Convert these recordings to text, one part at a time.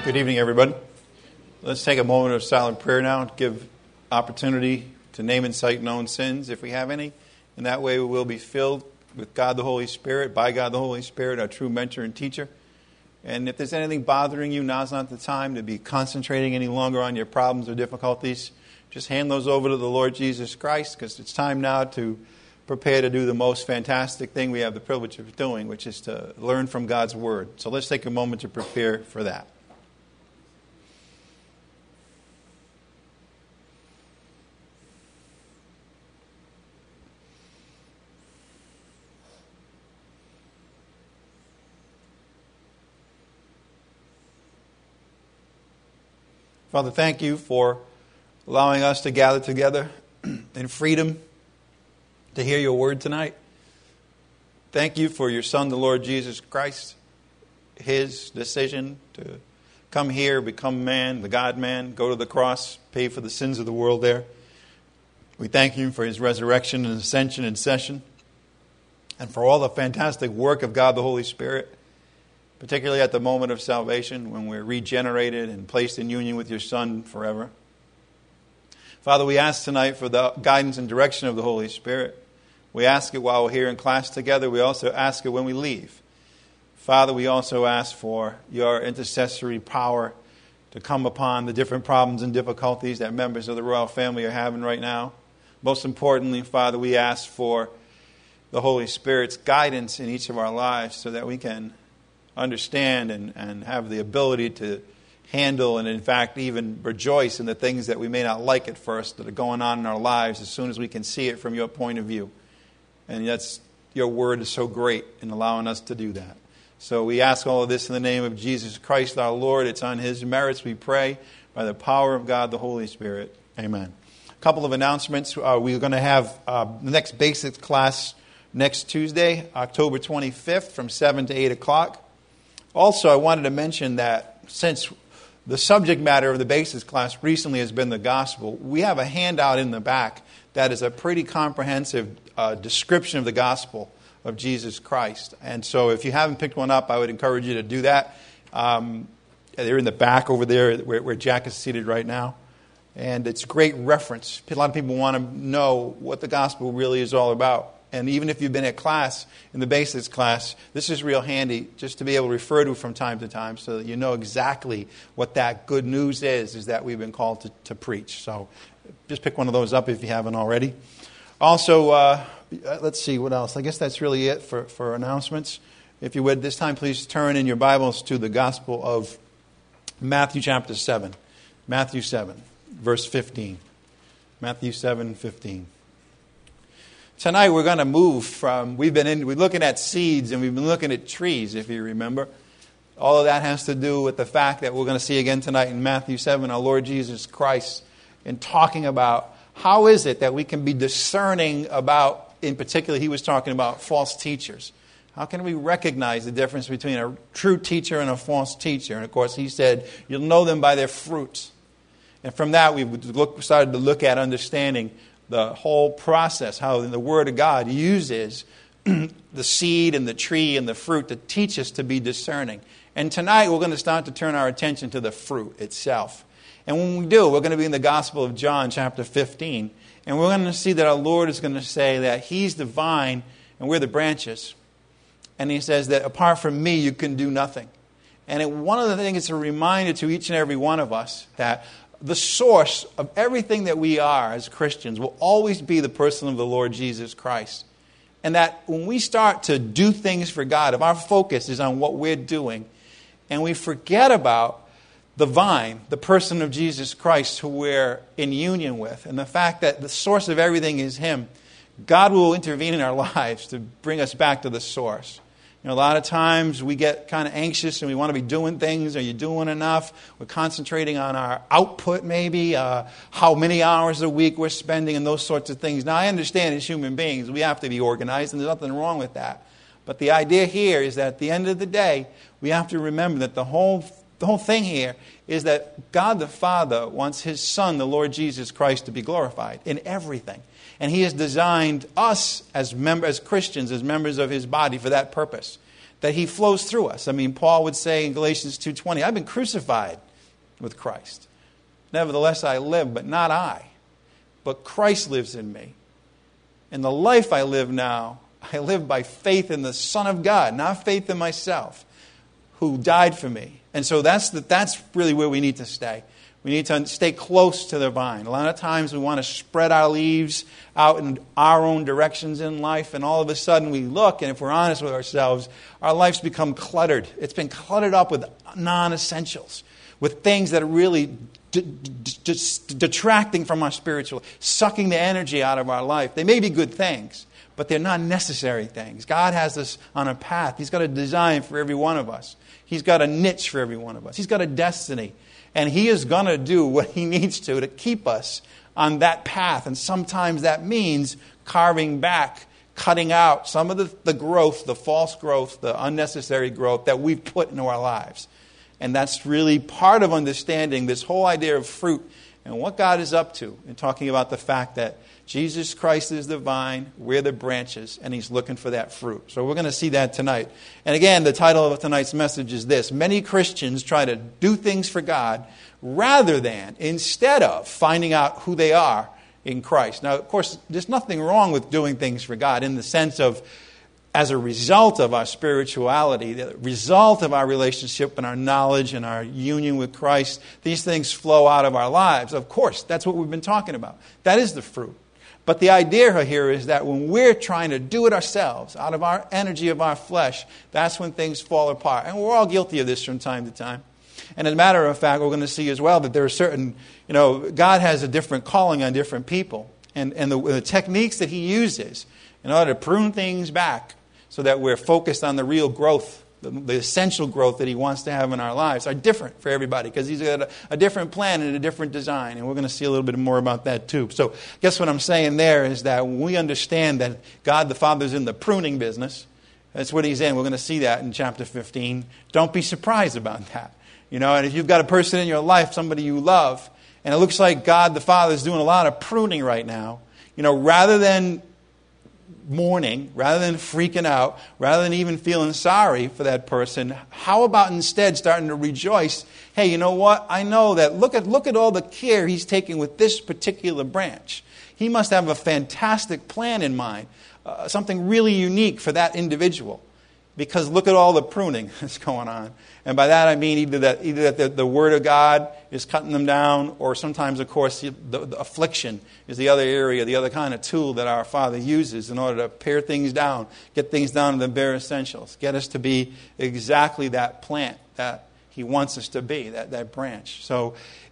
Good evening, everybody. Let's take a moment of silent prayer now to give opportunity to name and cite known sins if we have any. And that way we will be filled with God the Holy Spirit, by God the Holy Spirit, our true mentor and teacher. And if there's anything bothering you, now's not the time to be concentrating any longer on your problems or difficulties. Just hand those over to the Lord Jesus Christ, because it's time now to prepare to do the most fantastic thing we have the privilege of doing, which is to learn from God's Word. So let's take a moment to prepare for that. Father, thank you for allowing us to gather together in freedom to hear your word tonight. Thank you for your Son, the Lord Jesus Christ, his decision to come here, become man, the God-man, go to the cross, pay for the sins of the world there. We thank you for his resurrection and ascension and session, and for all the fantastic work of God the Holy Spirit, particularly at the moment of salvation when we're regenerated and placed in union with your Son forever. Father, we ask tonight for the guidance and direction of the Holy Spirit. We ask it while we're here in class together. We also ask it when we leave. Father, we also ask for your intercessory power to come upon the different problems and difficulties that members of the royal family are having right now. Most importantly, Father, we ask for the Holy Spirit's guidance in each of our lives so that we can understand and have the ability to handle and in fact even rejoice in the things that we may not like at first that are going on in our lives as soon as we can see it from your point of view. And that's your word is so great in allowing us to do that. So we ask all of this in the name of Jesus Christ our Lord. It's on his merits we pray by the power of God the Holy Spirit. Amen. A couple of announcements. We're going to have the next basics class next Tuesday, October 25th from 7 to 8 o'clock. Also, I wanted to mention that since the subject matter of the basics class recently has been the gospel, we have a handout in the back that is a pretty comprehensive description of the gospel of Jesus Christ. And so if you haven't picked one up, I would encourage you to do that. They're in the back over there where Jack is seated right now. And it's a great reference. A lot of people want to know what the gospel really is all about. And even if you've been at class, in the basics class, this is real handy just to be able to refer to from time to time so that you know exactly what that good news is that we've been called to preach. So just pick one of those up if you haven't already. Also, let's see, what else? I guess that's really it for announcements. If you would, this time please turn in your Bibles to the Gospel of Matthew chapter 7. Matthew 7, verse 15. Matthew 7, 15. Tonight we're going to move from, we're looking at seeds and we've been looking at trees, if you remember. All of that has to do with the fact that we're going to see again tonight in Matthew 7, our Lord Jesus Christ, in talking about how is it that we can be discerning about, in particular, he was talking about false teachers. How can we recognize the difference between a true teacher and a false teacher? And of course, he said, you'll know them by their fruits. And from that, we started to look at understanding the whole process, how the Word of God uses the seed and the tree and the fruit to teach us to be discerning. And tonight we're going to start to turn our attention to the fruit itself. And when we do, we're going to be in the Gospel of John, chapter 15. And we're going to see that our Lord is going to say that he's the vine and we're the branches. And he says that apart from me, you can do nothing. And one of the things, it's a reminder to each and every one of us that the source of everything that we are as Christians will always be the person of the Lord Jesus Christ. And that when we start to do things for God, if our focus is on what we're doing, and we forget about the vine, the person of Jesus Christ who we're in union with, and the fact that the source of everything is him, God will intervene in our lives to bring us back to the source. You know, a lot of times we get kind of anxious and we want to be doing things. Are you doing enough? We're concentrating on our output maybe, how many hours a week we're spending and those sorts of things. Now, I understand as human beings we have to be organized and there's nothing wrong with that. But the idea here is that at the end of the day, we have to remember that the whole thing here is that God the Father wants his Son, the Lord Jesus Christ, to be glorified in everything. And he has designed us as Christians, as members of his body for that purpose. that he flows through us. I mean, Paul would say in Galatians 2:20, I've been crucified with Christ. Nevertheless, I live, but not I, but Christ lives in me. And the life I live now, I live by faith in the Son of God, not faith in myself, who died for me. And so that's really where we need to stay. We need to stay close to the vine. A lot of times we want to spread our leaves out in our own directions in life, and all of a sudden we look, and if we're honest with ourselves, our life's become cluttered. It's been cluttered up with non-essentials, with things that are really detracting from our spiritual, sucking the energy out of our life. They may be good things, but they're not necessary things. God has us on a path. He's got a design for every one of us. He's got a niche for every one of us. He's got a destiny. And He is going to do what He needs to keep us on that path. And sometimes that means carving back, cutting out some of the growth, the false growth, the unnecessary growth that we've put into our lives. And that's really part of understanding this whole idea of fruit and what God is up to, and talking about the fact that Jesus Christ is the vine, we're the branches, and He's looking for that fruit. So we're going to see that tonight. And again, the title of tonight's message is this: many Christians try to do things for God instead of finding out who they are in Christ. Now, of course, there's nothing wrong with doing things for God in the sense of, as a result of our spirituality, the result of our relationship and our knowledge and our union with Christ, these things flow out of our lives. Of course, that's what we've been talking about. That is the fruit. But the idea here is that when we're trying to do it ourselves, out of our energy of our flesh, that's when things fall apart. And we're all guilty of this from time to time. And as a matter of fact, we're going to see as well that there are certain, God has a different calling on different people. And the techniques that He uses in order to prune things back so that we're focused on the real growth, the essential growth that He wants to have in our lives, are different for everybody, because He's got a different plan and a different design. And we're going to see a little bit more about that too. So I guess what I'm saying there is that when we understand that God the Father's in the pruning business, that's what He's in. We're going to see that in chapter 15. Don't be surprised about that. And if you've got a person in your life, somebody you love, and it looks like God the Father is doing a lot of pruning right now, rather than mourning, rather than freaking out, rather than even feeling sorry for that person, how about instead starting to rejoice? Hey, you know what? I know that look at all the care He's taking with this particular branch. He must have a fantastic plan in mind, something really unique for that individual. Because look at all the pruning that's going on. And by that I mean either that the Word of God is cutting them down, or sometimes, of course, the affliction is the other area, the other kind of tool that our Father uses in order to pare things down, get things down to the bare essentials, get us to be exactly that plant that He wants us to be, that branch. So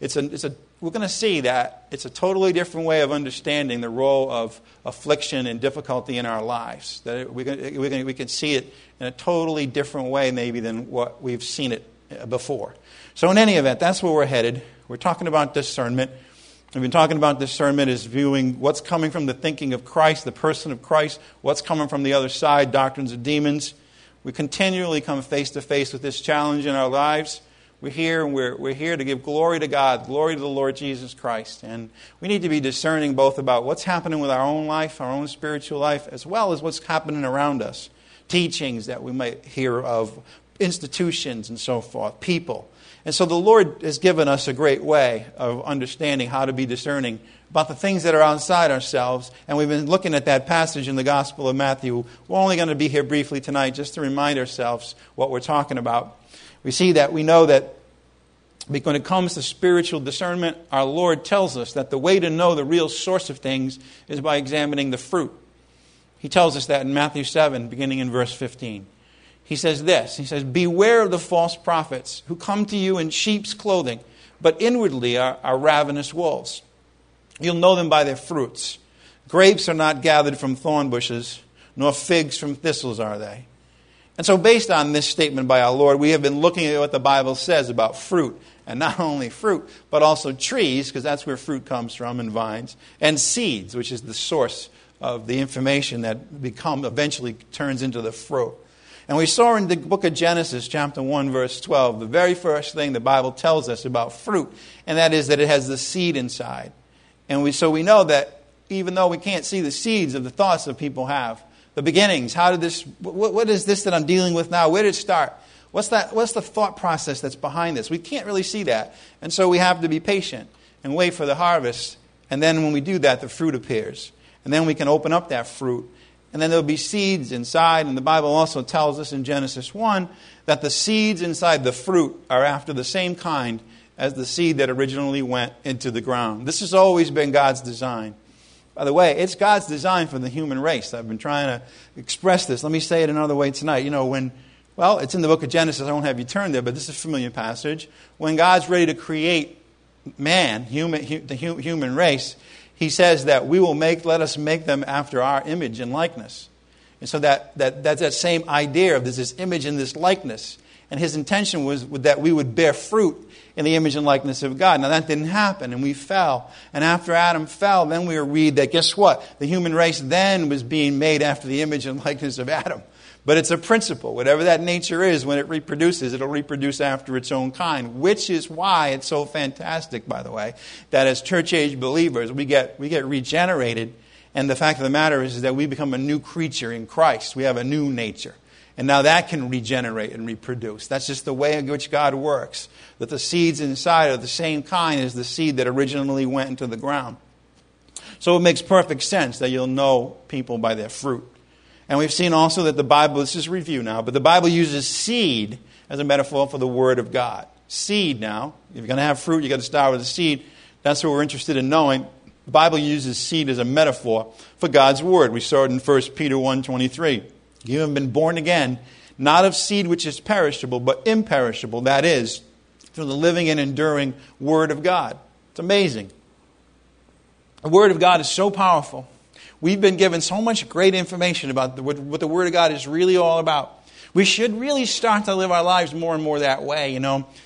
we're going to see that it's a totally different way of understanding the role of affliction and difficulty in our lives. That we can see it in a totally different way maybe than what we've seen it before. So in any event, that's where we're headed. We're talking about discernment. We've been talking about discernment as viewing what's coming from the thinking of Christ, the person of Christ, what's coming from the other side, doctrines of demons. We continually come face to face with this challenge in our lives. We're here, and we're here to give glory to God, glory to the Lord Jesus Christ. And we need to be discerning both about what's happening with our own life, our own spiritual life, as well as what's happening around us. Teachings that we might hear of, institutions and so forth, people. And so the Lord has given us a great way of understanding how to be discerning about the things that are outside ourselves. And we've been looking at that passage in the Gospel of Matthew. We're only going to be here briefly tonight just to remind ourselves what we're talking about. We know that when it comes to spiritual discernment, our Lord tells us that the way to know the real source of things is by examining the fruit. He tells us that in Matthew 7, beginning in verse 15. He says this, he says, "Beware of the false prophets who come to you in sheep's clothing, but inwardly are ravenous wolves. You'll know them by their fruits. Grapes are not gathered from thorn bushes, nor figs from thistles are they." And so based on this statement by our Lord, we have been looking at what the Bible says about fruit. And not only fruit, but also trees, because that's where fruit comes from, and vines, and seeds, which is the source of the information that eventually turns into the fruit. And we saw in the book of Genesis, chapter 1, verse 12, the very first thing the Bible tells us about fruit, and that is that it has the seed inside. And so we know that even though we can't see the seeds of the thoughts that people have, The beginnings. How did this, what is this that I'm dealing with now? Where did it start? What's the thought process that's behind this? We can't really see that. And so we have to be patient and wait for the harvest. And then when we do that, the fruit appears. And then we can open up that fruit. And then there'll be seeds inside. And the Bible also tells us in Genesis 1 that the seeds inside the fruit are after the same kind as the seed that originally went into the ground. This has always been God's design. By the way, it's God's design for the human race. I've been trying to express this. Let me say it another way tonight. Well, it's in the book of Genesis. I won't have you turn there, but this is a familiar passage. When God's ready to create man, the human race, he says that let us make them after our image and likeness. And so that's that same idea of this image and this likeness. And his intention was that we would bear fruit in the image and likeness of God. Now that didn't happen, and we fell. And after Adam fell, then we read that, guess what? The human race then was being made after the image and likeness of Adam. But it's a principle. Whatever that nature is, when it reproduces, it'll reproduce after its own kind, which is why it's so fantastic, by the way, that as church-age believers, we get regenerated. And the fact of the matter is that we become a new creature in Christ. We have a new nature. And now that can regenerate and reproduce. That's just the way in which God works. That the seeds inside are the same kind as the seed that originally went into the ground. So it makes perfect sense that you'll know people by their fruit. And we've seen also that the Bible, this is review now, but the Bible uses seed as a metaphor for the Word of God. Seed now. If you're going to have fruit, you've got to start with a seed. That's what we're interested in knowing. The Bible uses seed as a metaphor for God's Word. We saw it in 1 Peter 1:23. You have been born again, not of seed which is perishable, but imperishable. That is, through the living and enduring Word of God. It's amazing. The Word of God is so powerful. We've been given so much great information about what the Word of God is really all about. We should really start to live our lives more and more that way,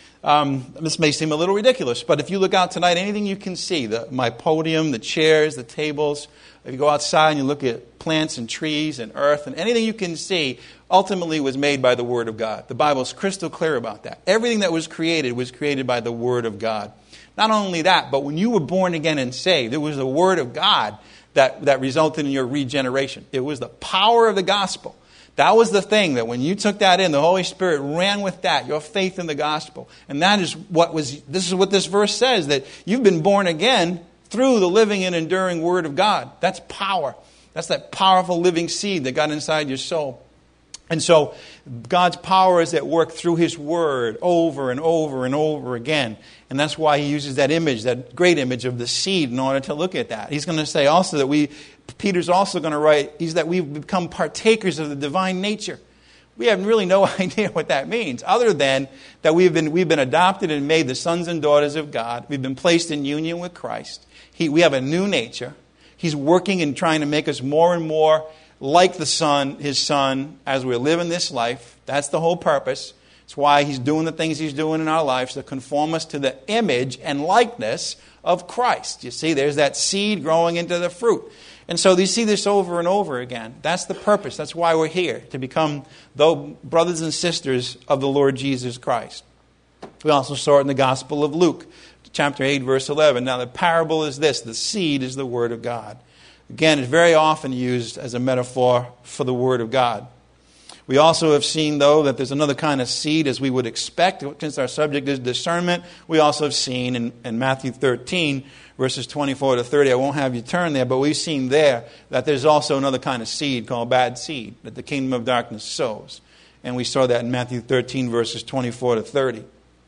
This may seem a little ridiculous, but if you look out tonight, anything you can see, my podium, the chairs, the tables, if you go outside and you look at plants and trees and earth, and anything you can see ultimately was made by the Word of God. The Bible is crystal clear about that. Everything that was created by the Word of God. Not only that, but when you were born again and saved, it was the Word of God that resulted in your regeneration. It was the power of the gospel. That was the thing, that when you took that in, the Holy Spirit ran with that, your faith in the gospel. And this is what this verse says, that you've been born again through the living and enduring Word of God. That's power. That's that powerful living seed that got inside your soul. And so God's power is at work through His Word over and over and over again. And that's why He uses that image, that great image of the seed, in order to look at that. He's going to say also that Peter's also going to write, that we've become partakers of the divine nature. We have really no idea what that means, other than that we've been adopted and made the sons and daughters of God. We've been placed in union with Christ. We have a new nature. He's working and trying to make us more and more like the Son, His Son, as we're living this life. That's the whole purpose. It's why He's doing the things He's doing in our lives, to conform us to the image and likeness of Christ. You see, there's that seed growing into the fruit. And so you see this over and over again. That's the purpose. That's why we're here, to become brothers and sisters of the Lord Jesus Christ. We also saw it in the Gospel of Luke, chapter 8, verse 11. Now the parable is this: the seed is the Word of God. Again, it's very often used as a metaphor for the Word of God. We also have seen, though, that there's another kind of seed, as we would expect, since our subject is discernment. We also have seen in Matthew 13, verses 24 to 30, I won't have you turn there, but we've seen there that there's also another kind of seed called bad seed that the kingdom of darkness sows. And we saw that in Matthew 13, verses 24 to 30.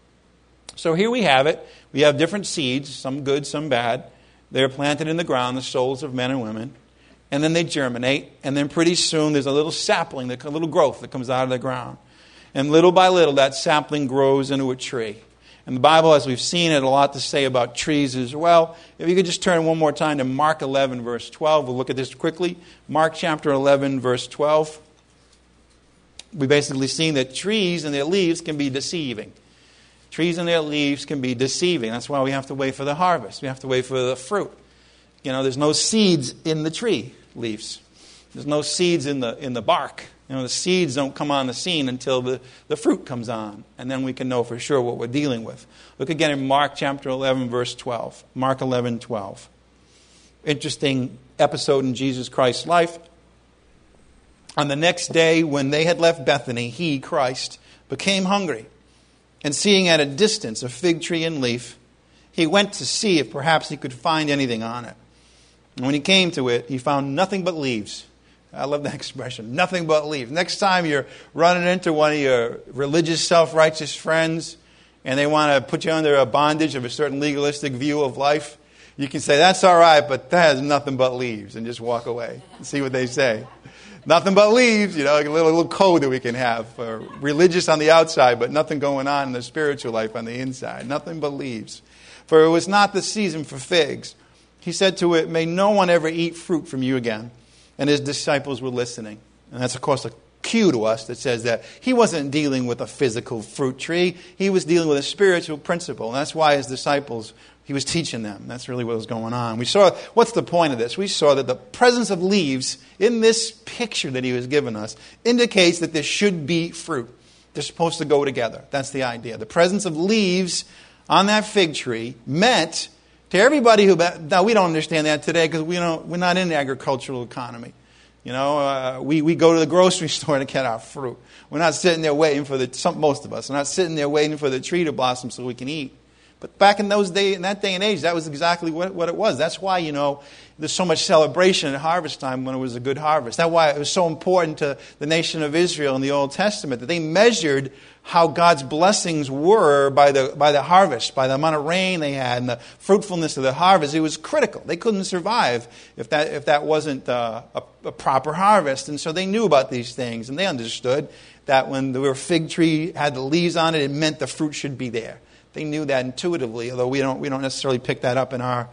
So here we have it. We have different seeds, some good, some bad. They're planted in the ground, the souls of men and women. And then they germinate. And then pretty soon there's a little sapling, a little growth that comes out of the ground. And little by little that sapling grows into a tree. And the Bible, as we've seen, had a lot to say about trees as well. If you could just turn one more time to Mark 11, verse 12. We'll look at this quickly. Mark chapter 11, verse 12. We've basically seen that trees and their leaves can be deceiving. Trees and their leaves can be deceiving. That's why we have to wait for the harvest. We have to wait for the fruit. There's no seeds in the tree leaves. There's no seeds in the bark. The seeds don't come on the scene until the fruit comes on. And then we can know for sure what we're dealing with. Look again in Mark chapter 11, verse 12. Mark 11, 12. Interesting episode in Jesus Christ's life. On the next day, when they had left Bethany, he, Christ, became hungry. And seeing at a distance a fig tree and leaf, he went to see if perhaps he could find anything on it. And when he came to it, he found nothing but leaves. I love that expression, nothing but leaves. Next time you're running into one of your religious, self-righteous friends, and they want to put you under a bondage of a certain legalistic view of life, you can say, that's all right, but that has nothing but leaves, and just walk away and see what they say. Nothing but leaves, like a little code that we can have for religious on the outside, but nothing going on in the spiritual life on the inside. Nothing but leaves. For it was not the season for figs. He said to it, may no one ever eat fruit from you again. And his disciples were listening. And that's, of course, a cue to us that says that he wasn't dealing with a physical fruit tree. He was dealing with a spiritual principle. And that's why his disciples, he was teaching them. That's really what was going on. We saw, what's the point of this? We saw that the presence of leaves in this picture that he was giving us indicates that there should be fruit. They're supposed to go together. That's the idea. The presence of leaves on that fig tree meant to everybody who, now we don't understand that today because we're not in the agricultural economy. We go to the grocery store to get our fruit. We're not sitting there waiting for most of us are not sitting there waiting for the tree to blossom so we can eat. But back in that day and age, that was exactly what it was. That's why, there's so much celebration at harvest time when it was a good harvest. That's why it was so important to the nation of Israel in the Old Testament that they measured how God's blessings were by the harvest, by the amount of rain they had and the fruitfulness of the harvest. It was critical. They couldn't survive if that wasn't a proper harvest. And so they knew about these things, and they understood that when the fig tree had the leaves on it, it meant the fruit should be there. They knew that intuitively, although we don't necessarily pick that up in our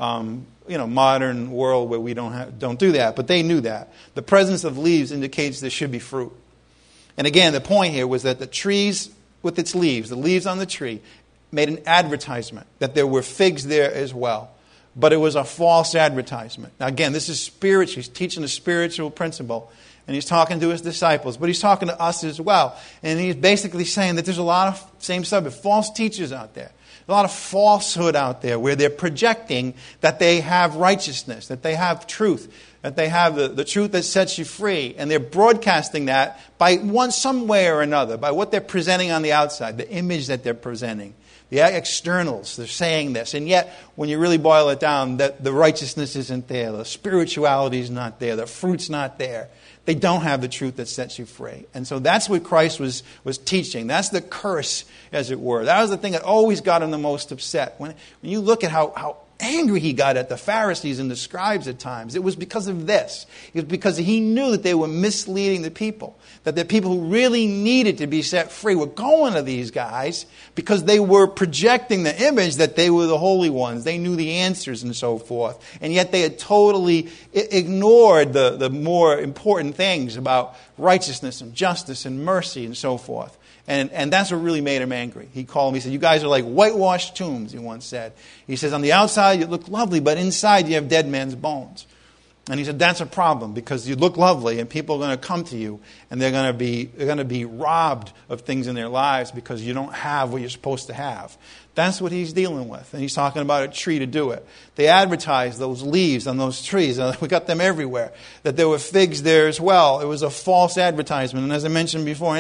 modern world where we don't do that. But they knew that. The presence of leaves indicates there should be fruit. And again, the point here was that the trees with its leaves, the leaves on the tree, made an advertisement that there were figs there as well. But it was a false advertisement. Now again, this is spiritual. He's teaching a spiritual principle. And he's talking to his disciples, but he's talking to us as well. And he's basically saying that there's a lot of, same subject, false teachers out there. A lot of falsehood out there where they're projecting that they have righteousness, that they have truth, that they have the truth that sets you free. And they're broadcasting that by some way or another, by what they're presenting on the outside, the image that they're presenting. The externals, they're saying this. And yet, when you really boil it down, that the righteousness isn't there, the spirituality is not there, the fruit's not there. They don't have the truth that sets you free. And so that's what Christ was teaching. That's the curse, as it were. That was the thing that always got him the most upset. When you look at how angry he got at the Pharisees and the scribes at times, it was because of this. It was because he knew that they were misleading the people. That the people who really needed to be set free were going to these guys because they were projecting the image that they were the holy ones. They knew the answers and so forth. And yet they had totally ignored the more important things about righteousness and justice and mercy and so forth. And that's what really made him angry. He called them, he said, you guys are like whitewashed tombs, he once said. He says, on the outside you look lovely, but inside you have dead man's bones. And he said, that's a problem because you look lovely and people are going to come to you and they're going to be robbed of things in their lives because you don't have what you're supposed to have. That's what he's dealing with. And he's talking about a tree to do it. They advertised those leaves on those trees. We got them everywhere. That there were figs there as well. It was a false advertisement. And as I mentioned before,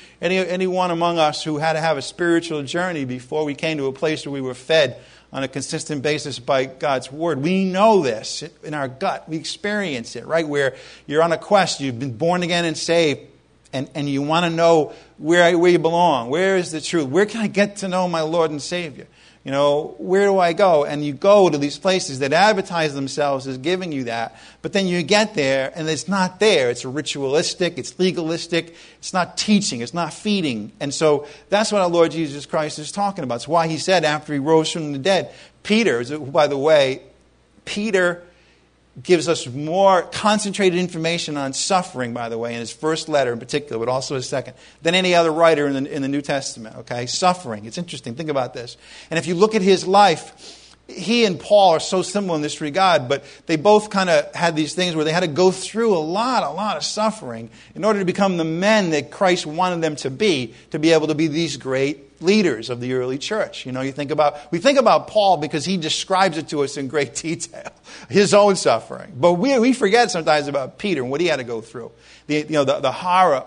anyone among us who had to have a spiritual journey before we came to a place where we were fed on a consistent basis by God's Word. We know this in our gut. We experience it, right? Where you're on a quest, you've been born again and saved, and you want to know where you belong. Where is the truth? Where can I get to know my Lord and Savior? Where do I go? And you go to these places that advertise themselves as giving you that. But then you get there and it's not there. It's ritualistic. It's legalistic. It's not teaching. It's not feeding. And so that's what our Lord Jesus Christ is talking about. It's why he said after he rose from the dead, Peter, by the way, Peter gives us more concentrated information on suffering, by the way, in his first letter in particular, but also his second, than any other writer in the New Testament. Okay, suffering. It's interesting. Think about this. And if you look at his life, he and Paul are so similar in this regard, but they both kind of had these things where they had to go through a lot of suffering in order to become the men that Christ wanted them to be able to be these great leaders of the early church. We think about Paul because he describes it to us in great detail, his own suffering. But we forget sometimes about Peter and what he had to go through. The horror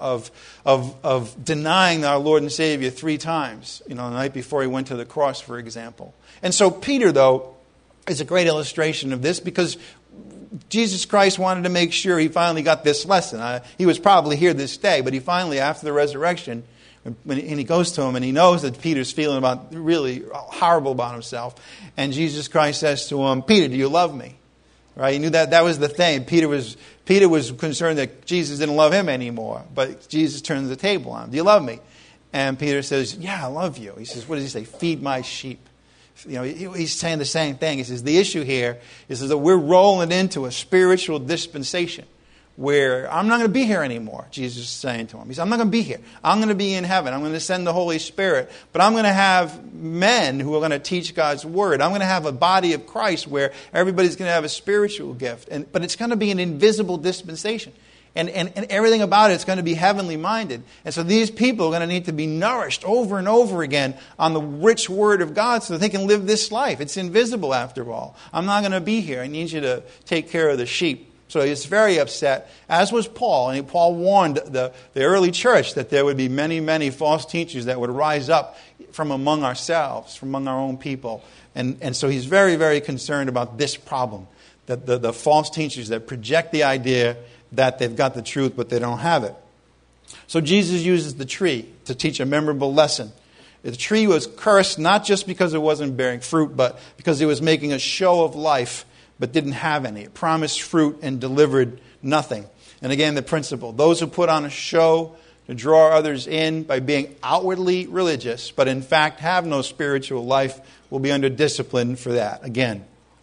of denying our Lord and Savior 3 times, the night before he went to the cross, for example. And so Peter, though, is a great illustration of this because Jesus Christ wanted to make sure he finally got this lesson. He was probably here this day, but he finally, after the resurrection, and he goes to him and he knows that Peter's feeling really horrible about himself. And Jesus Christ says to him, Peter, do you love me? Right? He knew that was the thing. Peter was concerned that Jesus didn't love him anymore. But Jesus turns the table on him. Do you love me? And Peter says, yeah, I love you. He says, what does he say? Feed my sheep. He's saying the same thing. He says, the issue here is that we're rolling into a spiritual dispensation where I'm not going to be here anymore, Jesus is saying to him. He said, I'm not going to be here. I'm going to be in heaven. I'm going to send the Holy Spirit. But I'm going to have men who are going to teach God's Word. I'm going to have a body of Christ where everybody's going to have a spiritual gift. But it's going to be an invisible dispensation. And everything about it's going to be heavenly minded. And so these people are going to need to be nourished over and over again on the rich Word of God so that they can live this life. It's invisible after all. I'm not going to be here. I need you to take care of the sheep. So he's very upset, as was Paul. And Paul warned the early church that there would be many, many false teachers that would rise up from among ourselves, from among our own people. And so he's very, very concerned about this problem, that the false teachers that project the idea that they've got the truth, but they don't have it. So Jesus uses the tree to teach a memorable lesson. The tree was cursed not just because it wasn't bearing fruit, but because it was making a show of life, but didn't have any. It promised fruit and delivered nothing. And again, the principle, those who put on a show to draw others in by being outwardly religious, but in fact have no spiritual life, will be under discipline for that. Again,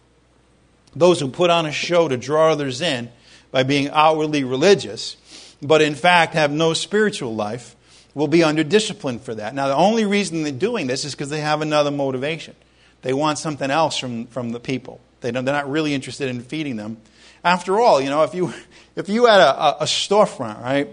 those who put on a show to draw others in by being outwardly religious, but in fact have no spiritual life, will be under discipline for that. Now, the only reason they're doing this is because they have another motivation. They want something else from the people. They're not really interested in feeding them. After all, if you had a storefront, right,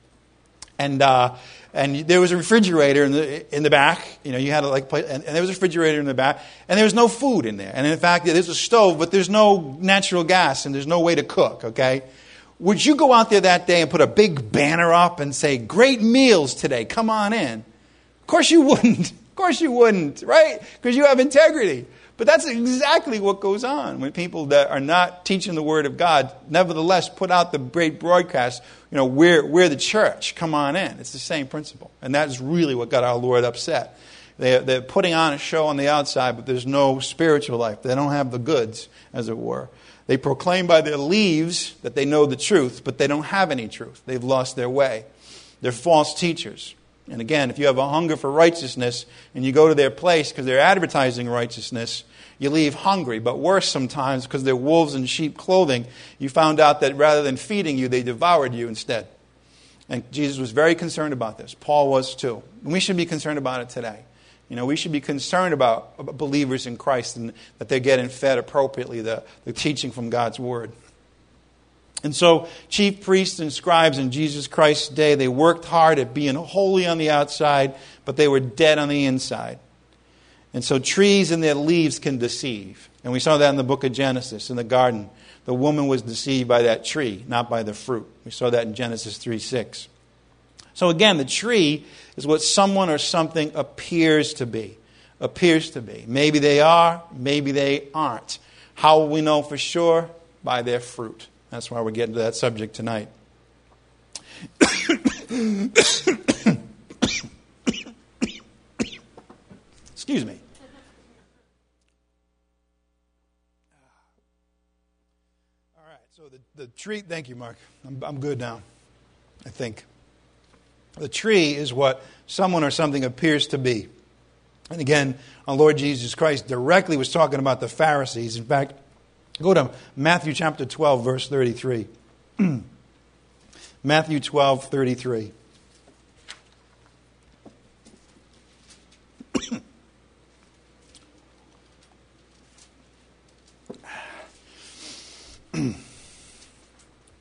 and there was a refrigerator in the back, you had and there was a refrigerator in the back, and there was no food in there. And in fact, there's a stove, but there's no natural gas, and there's no way to cook. Okay, would you go out there that day and put a big banner up and say, "Great meals today, come on in"? Of course you wouldn't. Of course you wouldn't, right? Because you have integrity. But that's exactly what goes on when people that are not teaching the Word of God, nevertheless, put out the great broadcast, we're the church, come on in. It's the same principle. And that's really what got our Lord upset. They're putting on a show on the outside, but there's no spiritual life. They don't have the goods, as it were. They proclaim by their leaves that they know the truth, but they don't have any truth. They've lost their way. They're false teachers. And again, if you have a hunger for righteousness and you go to their place because they're advertising righteousness, you leave hungry. But worse sometimes, because they're wolves in sheep clothing, you found out that rather than feeding you, they devoured you instead. And Jesus was very concerned about this. Paul was too. And we should be concerned about it today. We should be concerned about believers in Christ and that they're getting fed appropriately, the teaching from God's Word. And so chief priests and scribes in Jesus Christ's day, they worked hard at being holy on the outside, but they were dead on the inside. And so trees and their leaves can deceive. And we saw that in the book of Genesis, in the garden. The woman was deceived by that tree, not by the fruit. We saw that in Genesis 3:6. So again, the tree is what someone or something appears to be. Appears to be. Maybe they are, maybe they aren't. How will we know for sure? By their fruit. That's why we're getting to that subject tonight. Excuse me. All right, so the tree, thank you, Mark. I'm good now, I think. The tree is what someone or something appears to be. And again, our Lord Jesus Christ directly was talking about the Pharisees. In fact, go to Matthew chapter 12, verse 33. Matthew 12, 33.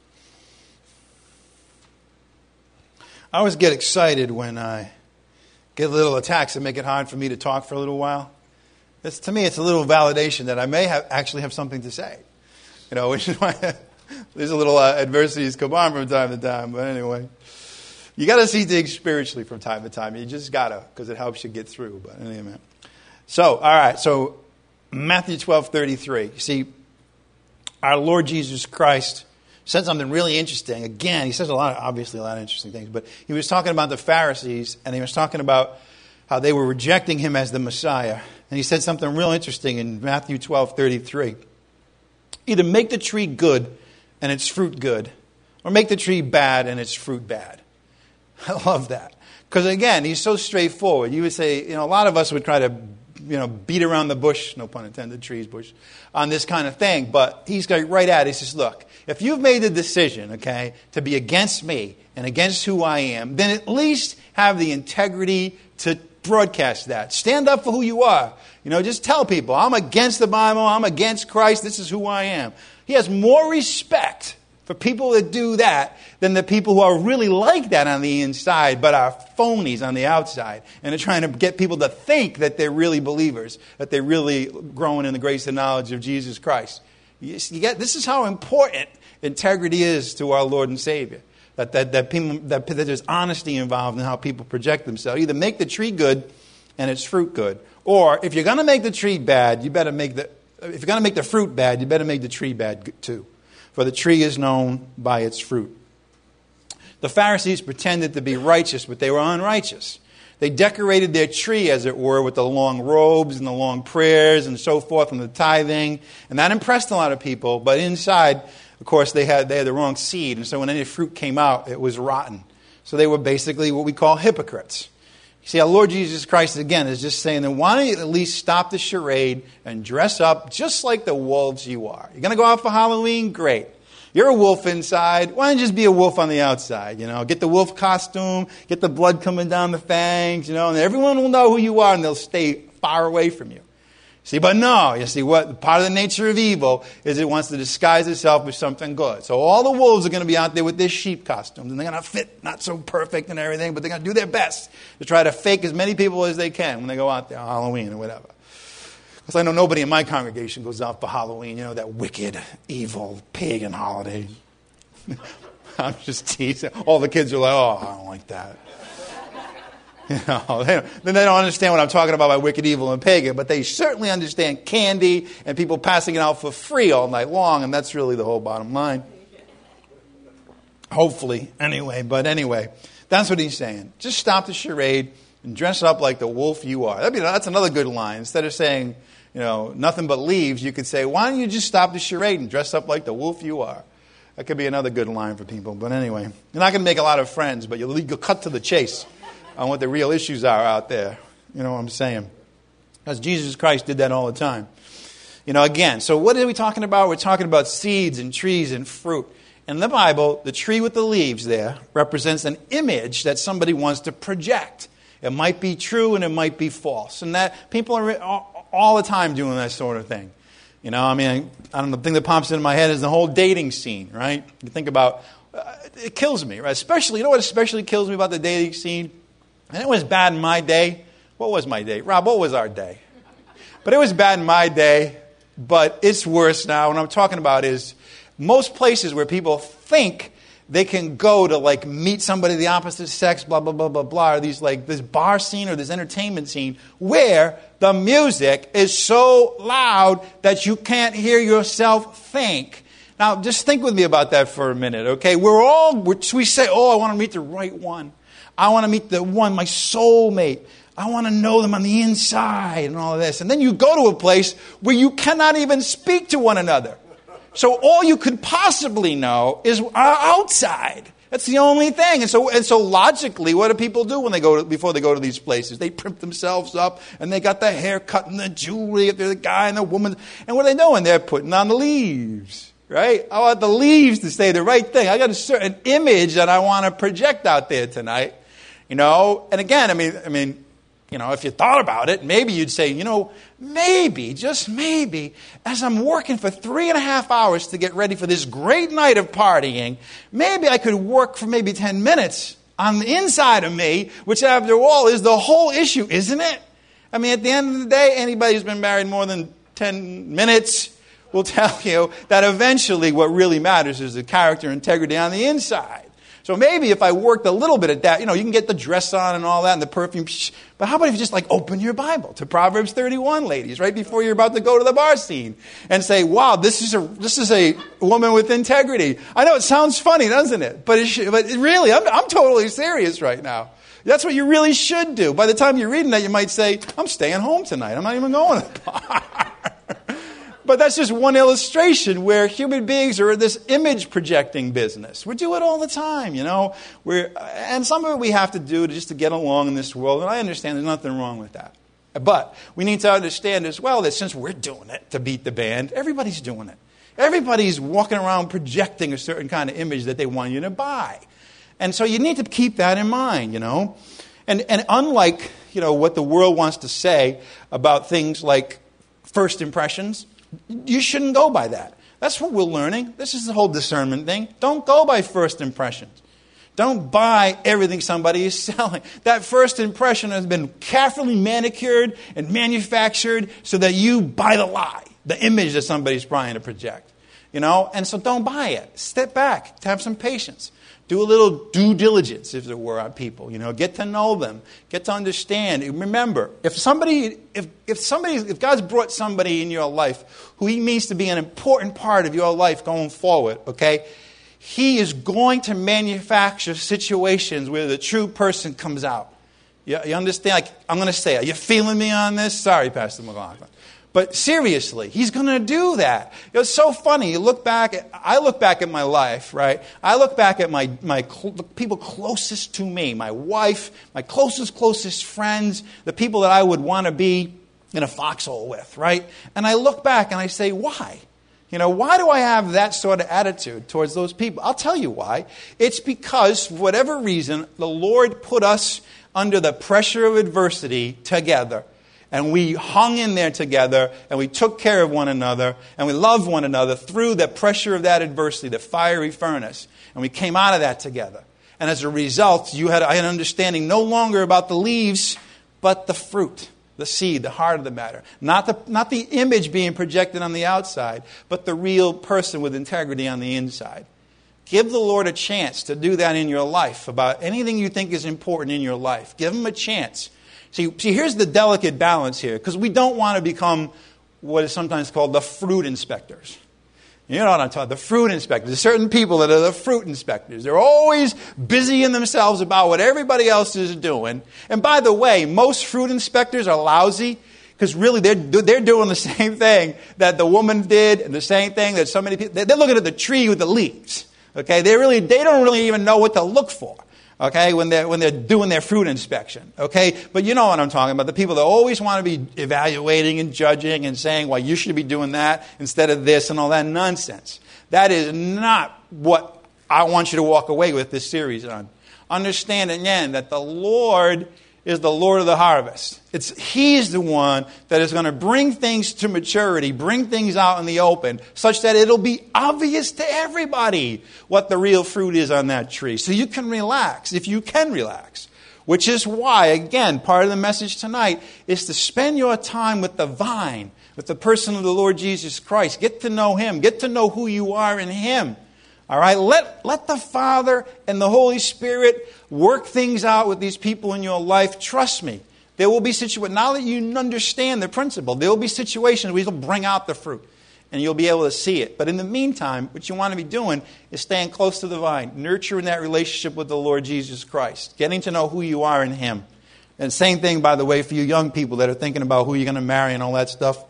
I always get excited when I get little attacks that make it hard for me to talk for a little while. To me, it's a little validation that I may actually have something to say. Which is why there's a little adversities come on from time to time. But anyway, you got to see things spiritually from time to time. You just got to, because it helps you get through. But anyway. So, all right. So, Matthew 12:33. You see, our Lord Jesus Christ said something really interesting. Again, he says obviously a lot of interesting things. But he was talking about the Pharisees, and he was talking about how they were rejecting him as the Messiah. And he said something real interesting in Matthew 12:33. Either make the tree good and its fruit good, or make the tree bad and its fruit bad. I love that. Because again, he's so straightforward. You would say, a lot of us would try to, beat around the bush, no pun intended, trees, bush, on this kind of thing. But he's going right at it. He says, look, if you've made the decision, okay, to be against me and against who I am, then at least have the integrity to broadcast that. Stand up for who you are. Just tell people, I'm against the Bible, I'm against Christ, this is who I am. He has more respect for people that do that than the people who are really like that on the inside, but are phonies on the outside. And are trying to get people to think that they're really believers, that they're really growing in the grace and knowledge of Jesus Christ. This is how important integrity is to our Lord and Savior. That there's honesty involved in how people project themselves. Either make the tree good and its fruit good, or if you're going to make the tree bad, if you're going to make the fruit bad, you better make the tree bad too. For the tree is known by its fruit. The Pharisees pretended to be righteous, but they were unrighteous. They decorated their tree, as it were, with the long robes and the long prayers and so forth and the tithing. And that impressed a lot of people. But inside, of course, they had the wrong seed. And so when any fruit came out, it was rotten. So they were basically what we call hypocrites. You see, our Lord Jesus Christ, again, is just saying, then why don't you at least stop the charade and dress up just like the wolves you are? You're going to go out for Halloween? Great. You're a wolf inside. Why don't you just be a wolf on the outside? Get the wolf costume, get the blood coming down the fangs, and everyone will know who you are and they'll stay far away from you. See, but no, you see, what part of the nature of evil is it wants to disguise itself with something good. So all the wolves are going to be out there with their sheep costumes, and they're going to fit not so perfect and everything, but they're going to do their best to try to fake as many people as they can when they go out there on Halloween or whatever. Because I know nobody in my congregation goes out for Halloween, that wicked, evil, pagan holiday. I'm just teasing. All the kids are like, oh, I don't like that. Then they don't understand what I'm talking about by wicked, evil, and pagan, but they certainly understand candy and people passing it out for free all night long, and that's really the whole bottom line. Hopefully, anyway. But anyway, that's what he's saying. Just stop the charade and dress up like the wolf you are. That's another good line. Instead of saying, nothing but leaves, you could say, why don't you just stop the charade and dress up like the wolf you are? That could be another good line for people. But anyway, you're not going to make a lot of friends, but you'll cut to the chase on what the real issues are out there. You know what I'm saying? Because Jesus Christ did that all the time. Again, so what are we talking about? We're talking about seeds and trees and fruit. In the Bible, the tree with the leaves there represents an image that somebody wants to project. It might be true and it might be false. And that people are all the time doing that sort of thing. I don't know, the thing that pops into my head is the whole dating scene, right? You think about, it kills me, right? Especially, what especially kills me about the dating scene? And it was bad in my day. What was my day? Rob, what was our day? But it was bad in my day, but it's worse now. What I'm talking about is most places where people think they can go to meet somebody of the opposite sex, blah, blah, blah, blah, blah, or this bar scene or this entertainment scene where the music is so loud that you can't hear yourself think. Now, just think with me about that for a minute, okay? We say, I want to meet the right one. I want to meet the one, my soulmate. I want to know them on the inside and all of this. And then you go to a place where you cannot even speak to one another. So all you could possibly know is outside. That's the only thing. And so logically, what do people do before they go to these places? They primp themselves up and they got the haircut and the jewelry if they're the guy and the woman. And what are they doing? They're putting on the leaves. Right? I want the leaves to say the right thing. I got a certain image that I want to project out there tonight. And again, if you thought about it, maybe you'd say, maybe, just maybe, as I'm working for 3.5 hours to get ready for this great night of partying, maybe I could work for maybe 10 minutes on the inside of me, which after all is the whole issue, isn't it? I mean, at the end of the day, anybody who's been married more than 10 minutes will tell you that eventually what really matters is the character integrity on the inside. So maybe if I worked a little bit at that, you can get the dress on and all that and the perfume. But how about if you just open your Bible to Proverbs 31, ladies, right before you're about to go to the bar scene and say, wow, this is a woman with integrity. I know it sounds funny, doesn't it? But really, I'm totally serious right now. That's what you really should do. By the time you're reading that, you might say, I'm staying home tonight. I'm not even going to the bar. But that's just one illustration where human beings are in this image projecting business. We do it all the time, and some of it we have to do just to get along in this world. And I understand there's nothing wrong with that. But we need to understand as well that since we're doing it to beat the band, everybody's doing it. Everybody's walking around projecting a certain kind of image that they want you to buy. And so you need to keep that in mind, And unlike, what the world wants to say about things like first impressions, you shouldn't go by that. That's what we're learning. This is the whole discernment thing. Don't go by first impressions. Don't buy everything somebody is selling. That first impression has been carefully manicured and manufactured so that you buy the lie, the image that somebody's trying to project. And so don't buy it. Step back. Have some patience. Do a little due diligence, if there were, on people. Get to know them. Get to understand. Remember, if God's brought somebody in your life who He means to be an important part of your life going forward, okay, He is going to manufacture situations where the true person comes out. You understand? I'm going to say, are you feeling me on this? Sorry, Pastor McLaughlin. But seriously, He's going to do that. It's so funny. I look back at my life, right? I look back at my people closest to me, my wife, my closest friends, the people that I would want to be in a foxhole with, right? And I look back and I say, why? Why do I have that sort of attitude towards those people? I'll tell you why. It's because, for whatever reason, the Lord put us under the pressure of adversity together. And we hung in there together, and we took care of one another, and we loved one another through the pressure of that adversity, the fiery furnace. And we came out of that together. And as a result, I had an understanding no longer about the leaves, but the fruit, the seed, the heart of the matter. Not the image being projected on the outside, but the real person with integrity on the inside. Give the Lord a chance to do that in your life about anything you think is important in your life. Give Him a chance. See, here's the delicate balance here, because we don't want to become what is sometimes called the fruit inspectors. You know what I'm talking about, the fruit inspectors. There's certain people that are the fruit inspectors. They're always busy in themselves about what everybody else is doing. And by the way, most fruit inspectors are lousy, because really they're doing the same thing that the woman did, and the same thing that so many people, they're looking at the tree with the leaves. Okay, they don't really even know what to look for. Okay, when they're doing their fruit inspection. Okay, but you know what I'm talking about. The people that always want to be evaluating and judging and saying, well, you should be doing that instead of this and all that nonsense. That is not what I want you to walk away with this series on. Understand again that the Lord is the Lord of the harvest. He's the one that is going to bring things to maturity, bring things out in the open, such that it'll be obvious to everybody what the real fruit is on that tree. So you can relax, if you can relax. Which is why, again, part of the message tonight is to spend your time with the vine, with the person of the Lord Jesus Christ. Get to know Him. Get to know who you are in Him. All right, let the Father and the Holy Spirit work things out with these people in your life. Trust me, there will be situations, now that you understand the principle, there will be situations where He'll bring out the fruit and you'll be able to see it. But in the meantime, what you want to be doing is staying close to the vine, nurturing that relationship with the Lord Jesus Christ, getting to know who you are in Him. And same thing, by the way, for you young people that are thinking about who you're going to marry and all that stuff.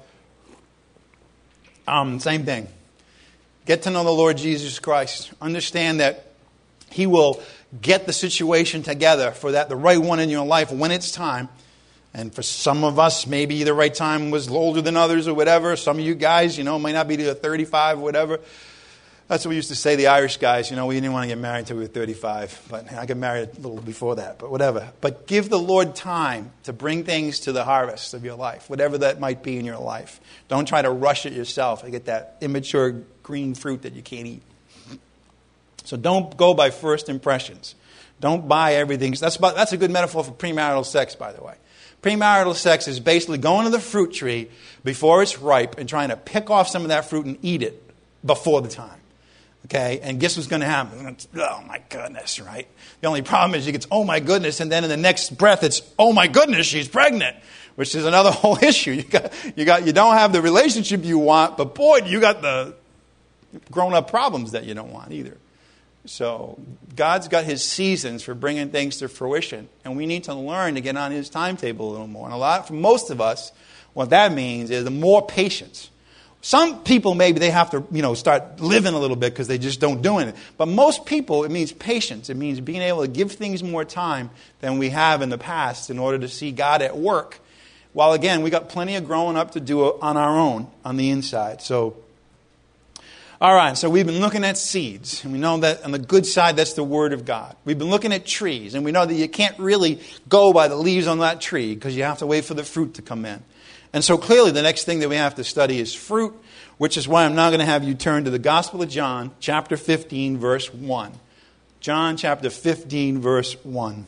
Same thing. Get to know the Lord Jesus Christ. Understand that He will get the situation together for the right one in your life when it's time. And for some of us, maybe the right time was older than others or whatever. Some of you guys, might not be to 35 or whatever. That's what we used to say, the Irish guys. We didn't want to get married until we were 35. But I got married a little before that, but whatever. But give the Lord time to bring things to the harvest of your life, whatever that might be in your life. Don't try to rush it yourself and get that immature green fruit that you can't eat. So don't go by first impressions. Don't buy everything. That's a good metaphor for premarital sex, by the way. Premarital sex is basically going to the fruit tree before it's ripe and trying to pick off some of that fruit and eat it before the time. Okay? And guess what's going to happen? Oh, my goodness, right? The only problem is you get, oh, my goodness, and then in the next breath it's, oh, my goodness, she's pregnant, which is another whole issue. You don't have the relationship you want, but boy, you got the grown-up problems that you don't want either. So God's got his seasons for bringing things to fruition, and we need to learn to get on his timetable a little more. And for most of us, what that means is more patience. Some people, maybe they have to, start living a little bit because they just don't do anything. But most people, it means patience. It means being able to give things more time than we have in the past in order to see God at work. While, again, we got plenty of growing up to do on our own on the inside. So, all right, so we've been looking at seeds, and we know that on the good side, that's the Word of God. We've been looking at trees, and we know that you can't really go by the leaves on that tree because you have to wait for the fruit to come in. And so clearly the next thing that we have to study is fruit, which is why I'm now going to have you turn to the Gospel of John, chapter 15, verse 1. John chapter 15, verse 1.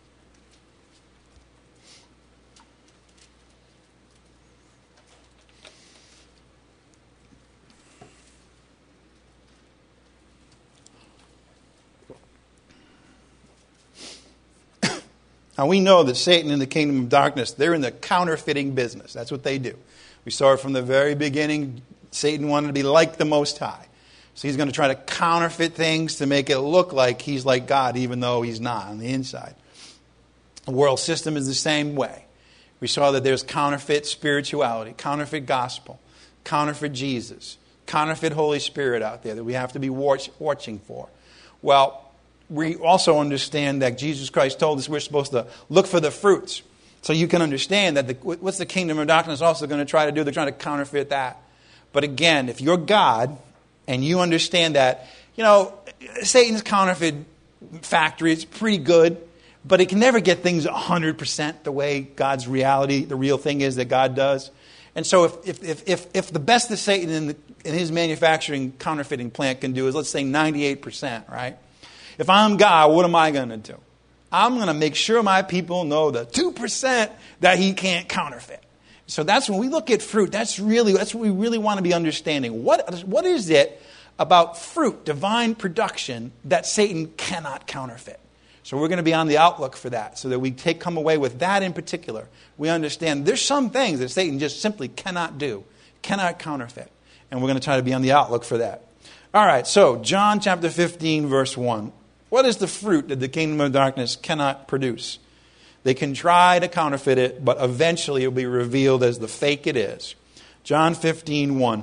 Now, we know that Satan and the kingdom of darkness, they're in the counterfeiting business. That's what they do. We saw it from the very beginning. Satan wanted to be like the Most High. So he's going to try to counterfeit things to make it look like he's like God, even though he's not on the inside. The world system is the same way. We saw that there's counterfeit spirituality, counterfeit gospel, counterfeit Jesus, counterfeit Holy Spirit out there that we have to be watching for. Well, we also understand that Jesus Christ told us we're supposed to look for the fruits. So you can understand that what's the kingdom of darkness also going to try to do? They're trying to counterfeit that. But again, if you're God and you understand that, Satan's counterfeit factory is pretty good, but it can never get things 100% the way God's reality, the real thing is that God does. And so if the best that Satan in his manufacturing counterfeiting plant can do is, let's say, 98%, right? If I'm God, what am I going to do? I'm going to make sure my people know the 2% that he can't counterfeit. So that's when we look at fruit. That's what we really want to be understanding. What is it about fruit, divine production, that Satan cannot counterfeit? So we're going to be on the outlook for that, so that we come away with that in particular. We understand there's some things that Satan just simply cannot do, cannot counterfeit. And we're going to try to be on the outlook for that. All right, so John chapter 15, verse 1. What is the fruit that the kingdom of darkness cannot produce? They can try to counterfeit it, but eventually it will be revealed as the fake it is. John 15, 1.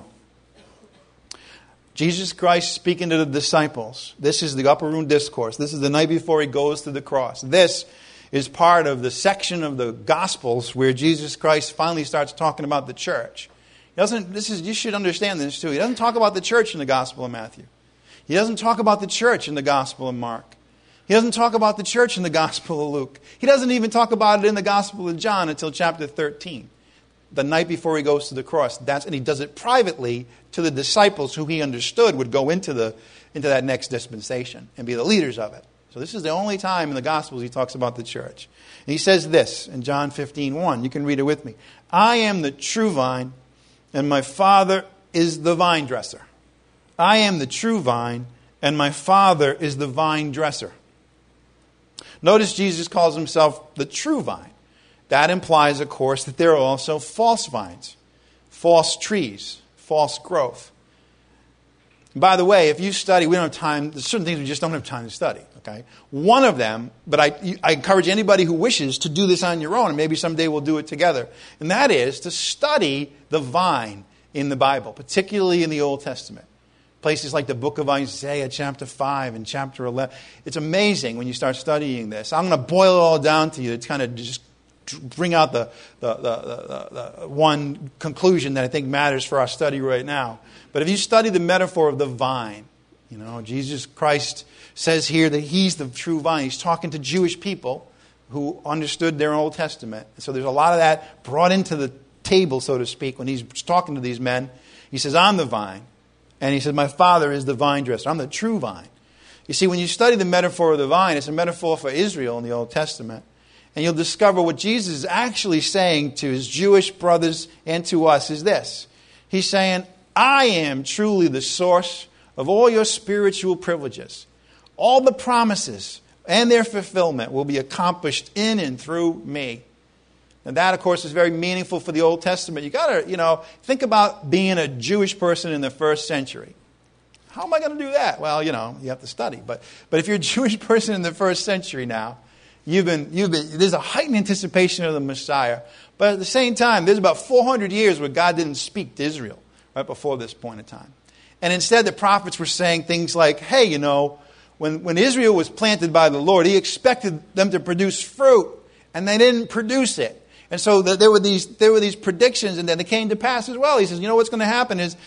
Jesus Christ speaking to the disciples. This is the upper room discourse. This is the night before he goes to the cross. This is part of the section of the Gospels where Jesus Christ finally starts talking about the church. You should understand this too. He doesn't talk about the church in the Gospel of Matthew. He doesn't talk about the church in the Gospel of Mark. He doesn't talk about the church in the Gospel of Luke. He doesn't even talk about it in the Gospel of John until chapter 13, the night before he goes to the cross. And he does it privately to the disciples who he understood would go into that next dispensation and be the leaders of it. So this is the only time in the Gospels he talks about the church. And he says this in John 15:1. You can read it with me. I am the true vine, and my Father is the vine dresser. I am the true vine, and my Father is the vine dresser. Notice Jesus calls himself the true vine. That implies, of course, that there are also false vines, false trees, false growth. By the way, if you study, we don't have time. There's certain things we just don't have time to study. Okay, one of them, but I encourage anybody who wishes to do this on your own, and maybe someday we'll do it together. And that is to study the vine in the Bible, particularly in the Old Testament. Places like the book of Isaiah, chapter 5 and chapter 11. It's amazing when you start studying this. I'm going to boil it all down to you to kind of just bring out the one conclusion that I think matters for our study right now. But if you study the metaphor of the vine, Jesus Christ says here that he's the true vine. He's talking to Jewish people who understood their Old Testament. So there's a lot of that brought into the table, so to speak, when he's talking to these men. He says, I'm the vine. And he said, my Father is the vine dresser. I'm the true vine. You see, when you study the metaphor of the vine, it's a metaphor for Israel in the Old Testament. And you'll discover what Jesus is actually saying to his Jewish brothers and to us is this. He's saying, I am truly the source of all your spiritual privileges. All the promises and their fulfillment will be accomplished in and through me. And that, of course, is very meaningful for the Old Testament. You got to, think about being a Jewish person in the first century. How am I going to do that? Well, you have to study. But if you're a Jewish person in the first century now, there's a heightened anticipation of the Messiah. But at the same time, there's about 400 years where God didn't speak to Israel right before this point in time. And instead, the prophets were saying things like, hey, when Israel was planted by the Lord, he expected them to produce fruit, and they didn't produce it. And so there were these predictions, and then they came to pass as well. He says, what's going to happen is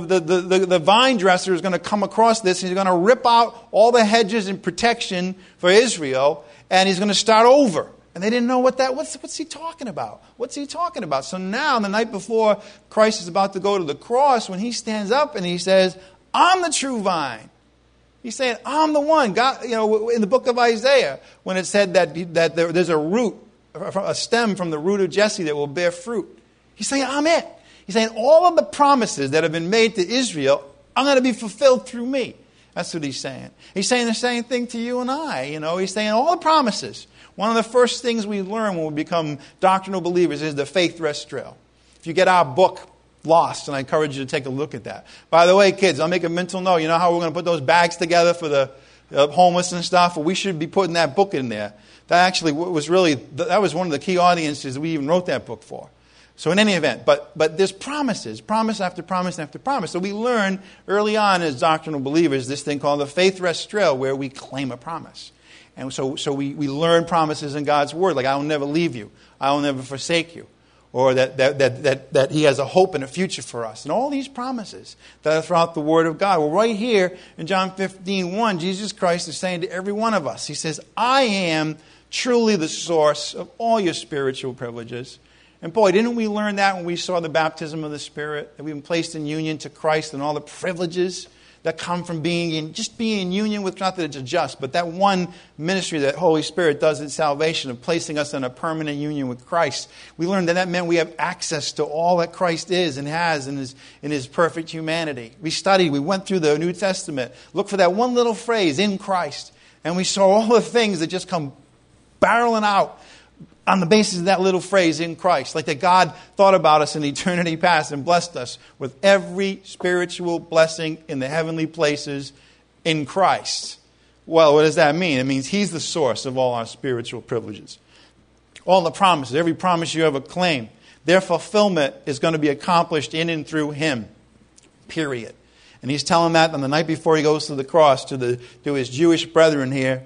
the vine dresser is going to come across this, and he's going to rip out all the hedges and protection for Israel, and he's going to start over. And they didn't know what's he talking about? What's he talking about? So now, the night before Christ is about to go to the cross, when he stands up and he says, I'm the true vine. He's saying, I'm the one. God, in the book of Isaiah, when it said that there's a root, a stem from the root of Jesse that will bear fruit. He's saying, I'm it. He's saying, all of the promises that have been made to Israel are going to be fulfilled through me. That's what he's saying. He's saying the same thing to you and I. He's saying all the promises. One of the first things we learn when we become doctrinal believers is the faith rest trail. If you get our book, Lost, and I encourage you to take a look at that. By the way, kids, I'll make a mental note. You know how we're going to put those bags together for the homeless and stuff? Well, we should be putting that book in there. That actually was that was one of the key audiences we even wrote that book for. So in any event, but there's promises, promise after promise after promise. So we learn early on as doctrinal believers this thing called the faith rest trail, where we claim a promise. And so we learn promises in God's word, like I will never leave you, I will never forsake you, or that he has a hope and a future for us. And all these promises that are throughout the word of God. Well, right here in John 15:1, Jesus Christ is saying to every one of us, he says, I am truly the source of all your spiritual privileges. And boy, didn't we learn that when we saw the baptism of the Spirit, that we've been placed in union to Christ and all the privileges that come from being in union with, not that it's a just, but that one ministry that Holy Spirit does in salvation of placing us in a permanent union with Christ. We learned that meant we have access to all that Christ is and has in his perfect humanity. We studied, we went through the New Testament, looked for that one little phrase, in Christ, and we saw all the things that just come barreling out on the basis of that little phrase, in Christ. Like that God thought about us in eternity past and blessed us with every spiritual blessing in the heavenly places in Christ. Well, what does that mean? It means he's the source of all our spiritual privileges. All the promises, every promise you ever claimed, their fulfillment is going to be accomplished in and through him. Period. And he's telling that on the night before he goes to the cross to his Jewish brethren here.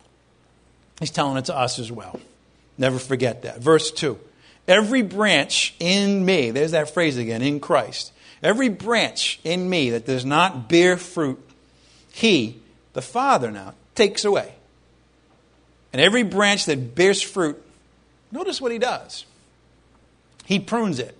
He's telling it to us as well. Never forget that. Verse 2. Every branch in me, there's that phrase again, in Christ. Every branch in me that does not bear fruit, he, the Father now, takes away. And every branch that bears fruit, notice what he does. He prunes it.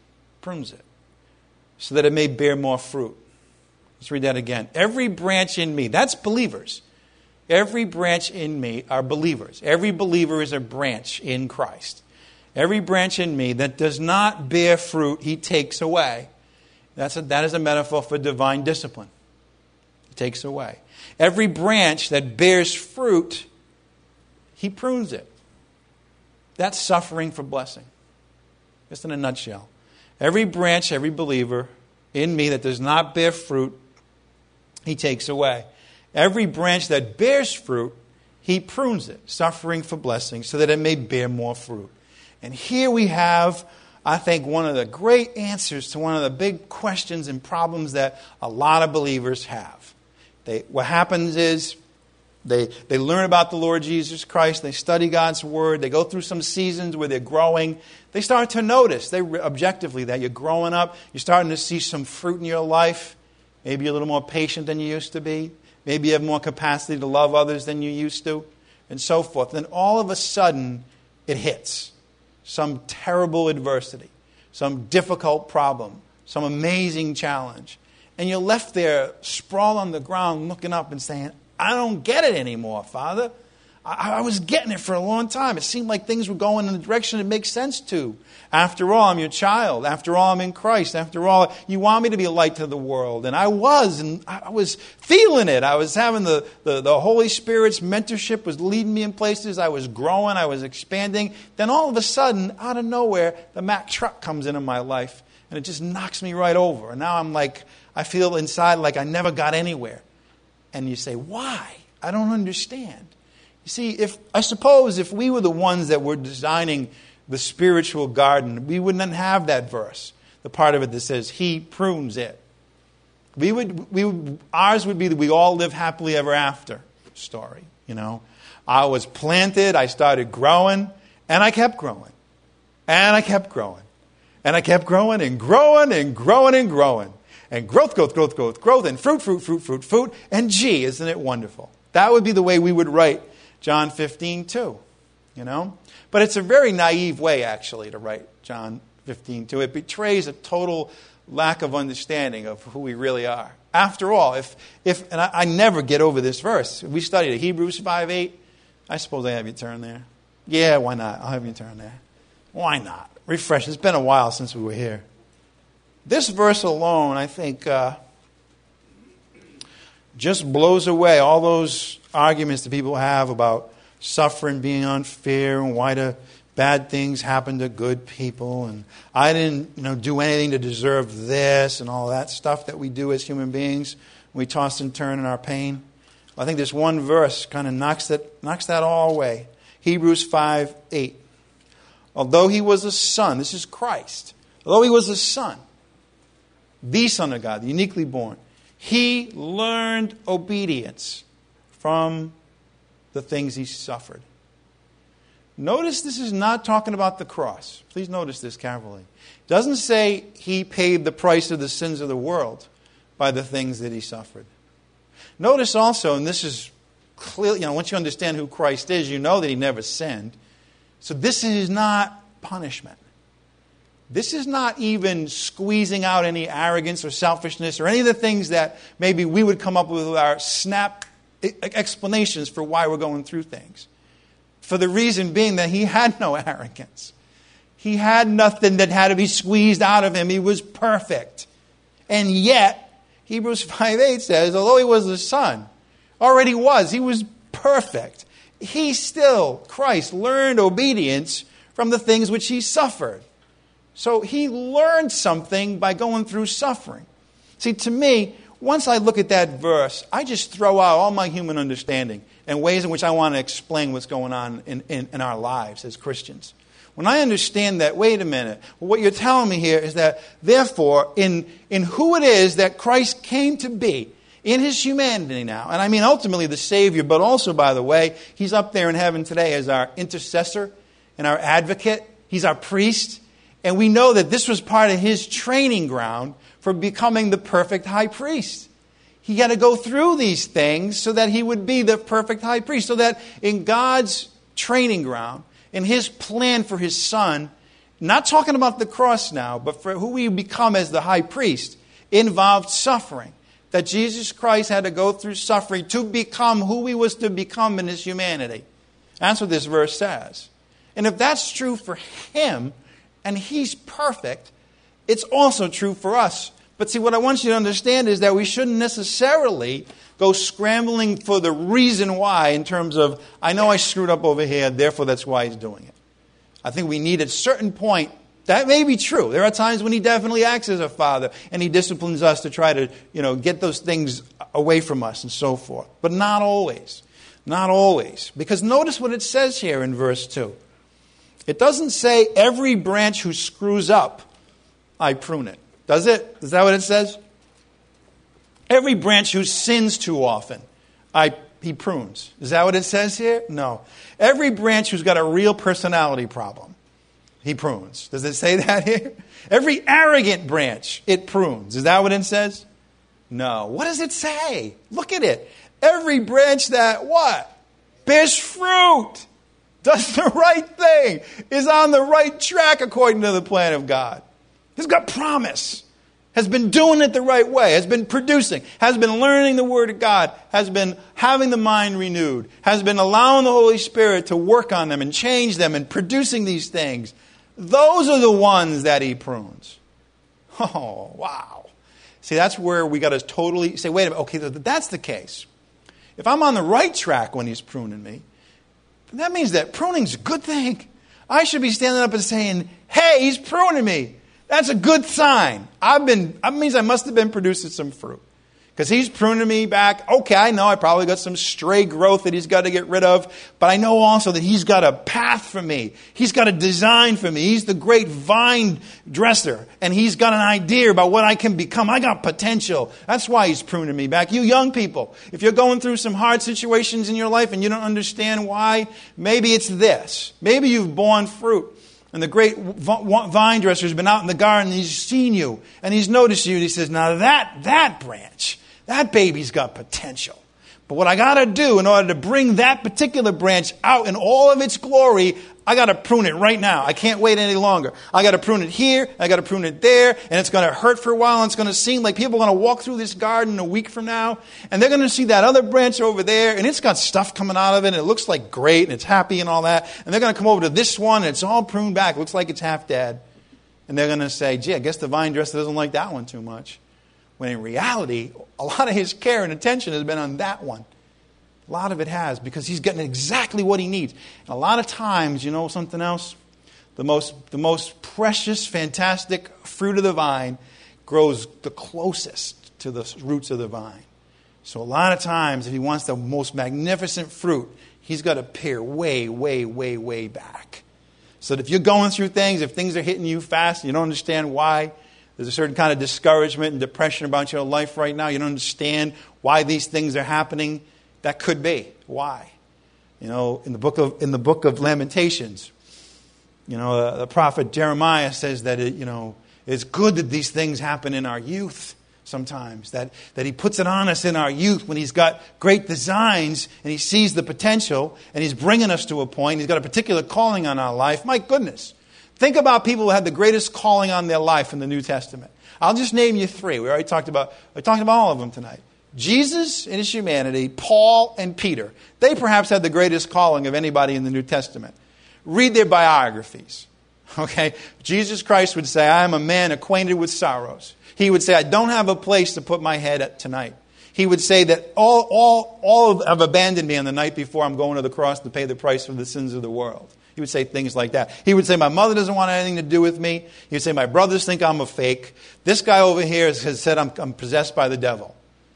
So that it may bear more fruit. Let's read that again. Every branch in me, that's believers. Every branch in me are believers. Every believer is a branch in Christ. Every branch in me that does not bear fruit, he takes away. That is a metaphor for divine discipline. He takes away. Every branch that bears fruit, he prunes it. That's suffering for blessing. Just in a nutshell. Every branch, every believer in me that does not bear fruit, he takes away. Every branch that bears fruit, he prunes it, suffering for blessing, so that it may bear more fruit. And here we have, I think, one of the great answers to one of the big questions and problems that a lot of believers have. What happens is they learn about the Lord Jesus Christ, they study God's Word, they go through some seasons where they're growing. They start to notice, objectively, that you're growing up, you're starting to see some fruit in your life. Maybe you're a little more patient than you used to be. Maybe you have more capacity to love others than you used to, and so forth. Then all of a sudden, it hits. Some terrible adversity, some difficult problem, some amazing challenge. And you're left there, sprawled on the ground, looking up and saying, I don't get it anymore, Father. I was getting it for a long time. It seemed like things were going in the direction it makes sense to. After all, I'm your child. After all, I'm in Christ. After all, you want me to be a light to the world. And I was feeling it. I was having the Holy Spirit's mentorship was leading me in places. I was growing. I was expanding. Then all of a sudden, out of nowhere, the Mack truck comes into my life. And it just knocks me right over. And now I'm like, I feel inside like I never got anywhere. And you say, why? I don't understand. You see, I suppose if we were the ones that were designing the spiritual garden, we wouldn't have that verse, the part of it that says, He prunes it. Ours would be that we all live happily ever after story. I was planted, I started growing, and I kept growing. And I kept growing. And I kept growing and growing and growing and growing. And growth, and fruit. And gee, isn't it wonderful? That would be the way we would write John 15 too, But it's a very naive way, actually, to write John 15 too. It betrays a total lack of understanding of who we really are. After all, and I never get over this verse. We studied it, Hebrews 5:8. I suppose I have you turn there. Yeah, why not? I'll have you turn there. Why not? Refresh. It's been a while since we were here. This verse alone, I think, just blows away all those arguments that people have about suffering being unfair and why do bad things happen to good people and I didn't do anything to deserve this and all that stuff that we do as human beings. We toss and turn in our pain. I think this one verse kind of knocks that all away. Hebrews 5:8. Although he was a son, this is Christ. Although he was a son, the Son of God, uniquely born, he learned obedience from the things he suffered. Notice this is not talking about the cross. Please notice this carefully. It doesn't say he paid the price of the sins of the world by the things that he suffered. Notice also, and this is clear, once you understand who Christ is, you know that he never sinned. So this is not punishment. This is not even squeezing out any arrogance or selfishness or any of the things that maybe we would come up with our snap explanations for why we're going through things. For the reason being that he had no arrogance. He had nothing that had to be squeezed out of him. He was perfect. And yet, Hebrews 5:8 says, although he was the son, already was, he was perfect. He still, Christ, learned obedience from the things which he suffered. So he learned something by going through suffering. See, to me, once I look at that verse, I just throw out all my human understanding and ways in which I want to explain what's going on in our lives as Christians. When I understand that, wait a minute, what you're telling me here is that, therefore, in who it is that Christ came to be, in his humanity now, and I mean ultimately the Savior, but also, by the way, he's up there in heaven today as our intercessor and our advocate. He's our priest. And we know that this was part of his training ground for becoming the perfect high priest. He had to go through these things so that he would be the perfect high priest. So that in God's training ground, in his plan for his son, not talking about the cross now, but for who we become as the high priest, involved suffering. That Jesus Christ had to go through suffering to become who he was to become in his humanity. That's what this verse says. And if that's true for him, and he's perfect, it's also true for us. But see, what I want you to understand is that we shouldn't necessarily go scrambling for the reason why in terms of, I know I screwed up over here, therefore that's why he's doing it. I think we need at a certain point, that may be true. There are times when he definitely acts as a father and he disciplines us to try to, get those things away from us and so forth. But not always. Not always. Because notice what it says here in verse 2. It doesn't say every branch who screws up, I prune it. Does it? Is that what it says? Every branch who sins too often, he prunes. Is that what it says here? No. Every branch who's got a real personality problem, he prunes. Does it say that here? Every arrogant branch, it prunes. Is that what it says? No. What does it say? Look at it. Every branch that what? Bears fruit. Does the right thing, is on the right track according to the plan of God. He's got promise. has been doing it the right way, has been producing, has been learning the Word of God, has been having the mind renewed, has been allowing the Holy Spirit to work on them and change them and producing these things, those are the ones that He prunes. Oh, wow. See, that's where we got to totally say, wait a minute, okay, that's the case. If I'm on the right track when He's pruning me, that means that pruning's a good thing. I should be standing up and saying, hey, He's pruning me. That's a good sign. That means I must have been producing some fruit. Because He's pruning me back. Okay, I know I probably got some stray growth that He's got to get rid of. But I know also that He's got a path for me. He's got a design for me. He's the great vine dresser. And He's got an idea about what I can become. I got potential. That's why He's pruning me back. You young people, if you're going through some hard situations in your life and you don't understand why, maybe it's this. Maybe you've borne fruit. And the great vine dresser has been out in the garden and He's seen you. And He's noticed you and He says, now that branch, that baby's got potential. But what I got to do in order to bring that particular branch out in all of its glory, I got to prune it right now. I can't wait any longer. I got to prune it here, I got to prune it there, and it's going to hurt for a while, and it's going to seem like people are going to walk through this garden a week from now, and they're going to see that other branch over there, and it's got stuff coming out of it, and it looks like great, and it's happy and all that, and they're going to come over to this one, and it's all pruned back. It looks like it's half dead. And they're going to say, gee, I guess the vine dresser doesn't like that one too much. When in reality, a lot of His care and attention has been on that one. A lot of it has, because He's getting exactly what He needs. And a lot of times, you know something else? The most precious, fantastic fruit of the vine grows the closest to the roots of the vine. So a lot of times, if He wants the most magnificent fruit, He's got to peer way, way, way, way back. So that if you're going through things, if things are hitting you fast, and you don't understand why, there's a certain kind of discouragement and depression about your life right now. You don't understand why these things are happening. That could be. Why? You know, in the book of Lamentations, you know, the prophet Jeremiah says that it's good that these things happen in our youth sometimes. That He puts it on us in our youth when He's got great designs and He sees the potential and He's bringing us to a point. He's got a particular calling on our life. My goodness. Think about people who had the greatest calling on their life in the New Testament. I'll just name you three. We talked about all of them tonight. Jesus in His humanity, Paul and Peter. They perhaps had the greatest calling of anybody in the New Testament. Read their biographies. Okay? Jesus Christ would say, I am a man acquainted with sorrows. He would say, I don't have a place to put my head at tonight. He would say that all have abandoned me on the night before I'm going to the cross to pay the price for the sins of the world. He would say things like that. He would say, my mother doesn't want anything to do with me. He would say, my brothers think I'm a fake. This guy over here has said I'm possessed by the devil.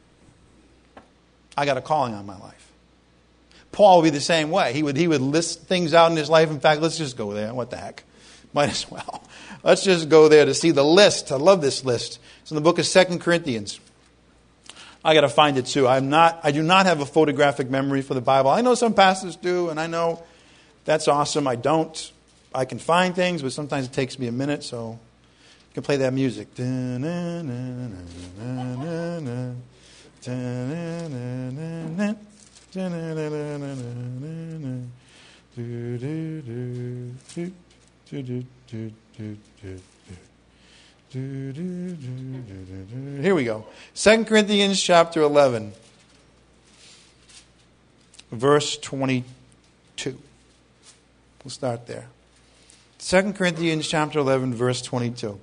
I got a calling on my life. Paul would be the same way. He would list things out in his life. In fact, let's just go there. What the heck? Might as well. Let's just go there to see the list. I love this list. It's in the book of 2 Corinthians. I got to find it too. I do not have a photographic memory for the Bible. I know some pastors do, and I know that's awesome. I don't. I can find things, but sometimes it takes me a minute, so you can play that music. Here we go. 2 Corinthians chapter 11, verse 22. We'll start there. 2 Corinthians chapter 11, verse 22.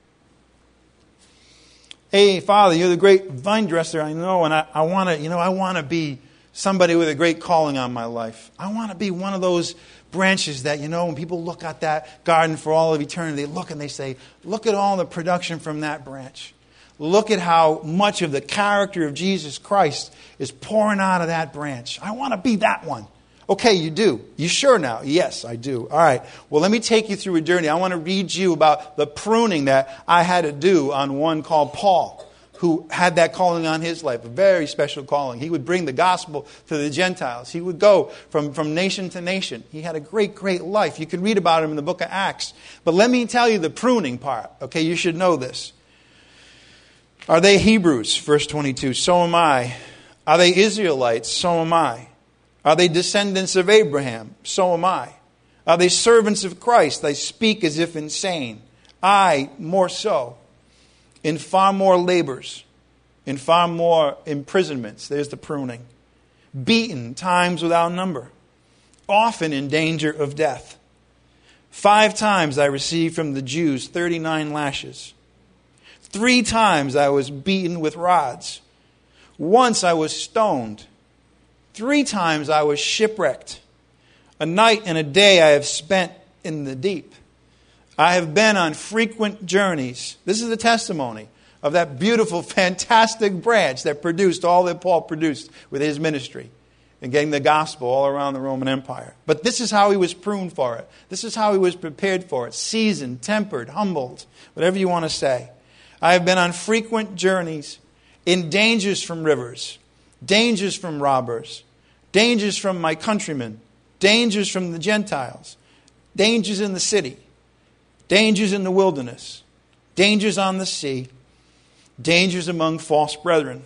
Hey, Father, you're the great vine dresser, I know, and I want to be somebody with a great calling on my life. I want to be one of those branches that, when people look at that garden for all of eternity, they look and they say, look at all the production from that branch. Look at how much of the character of Jesus Christ is pouring out of that branch. I want to be that one. Okay, you do. You sure now? Yes, I do. All right. Well, let me take you through a journey. I want to read you about the pruning that I had to do on one called Paul, who had that calling on his life, a very special calling. He would bring the gospel to the Gentiles. He would go from nation to nation. He had a great, great life. You can read about him in the book of Acts. But let me tell you the pruning part. Okay, you should know this. Are they Hebrews? Verse 22. So am I. Are they Israelites? So am I. Are they descendants of Abraham? So am I. Are they servants of Christ? I speak as if insane. I more so. in far more labors, in far more imprisonments. There's the pruning. Beaten times without number, often in danger of death. 5 times I received from the Jews 39 lashes. 3 times I was beaten with rods. Once I was stoned. 3 times I was shipwrecked. A night and a day I have spent in the deep. I have been on frequent journeys. This is the testimony of that beautiful, fantastic branch that produced all that Paul produced with his ministry and getting the gospel all around the Roman Empire. But this is how he was pruned for it. This is how he was prepared for it. Seasoned, tempered, humbled, whatever you want to say. I have been on frequent journeys, in dangers from rivers, dangers from robbers, dangers from my countrymen, dangers from the Gentiles, dangers in the city, dangers in the wilderness, dangers on the sea, dangers among false brethren.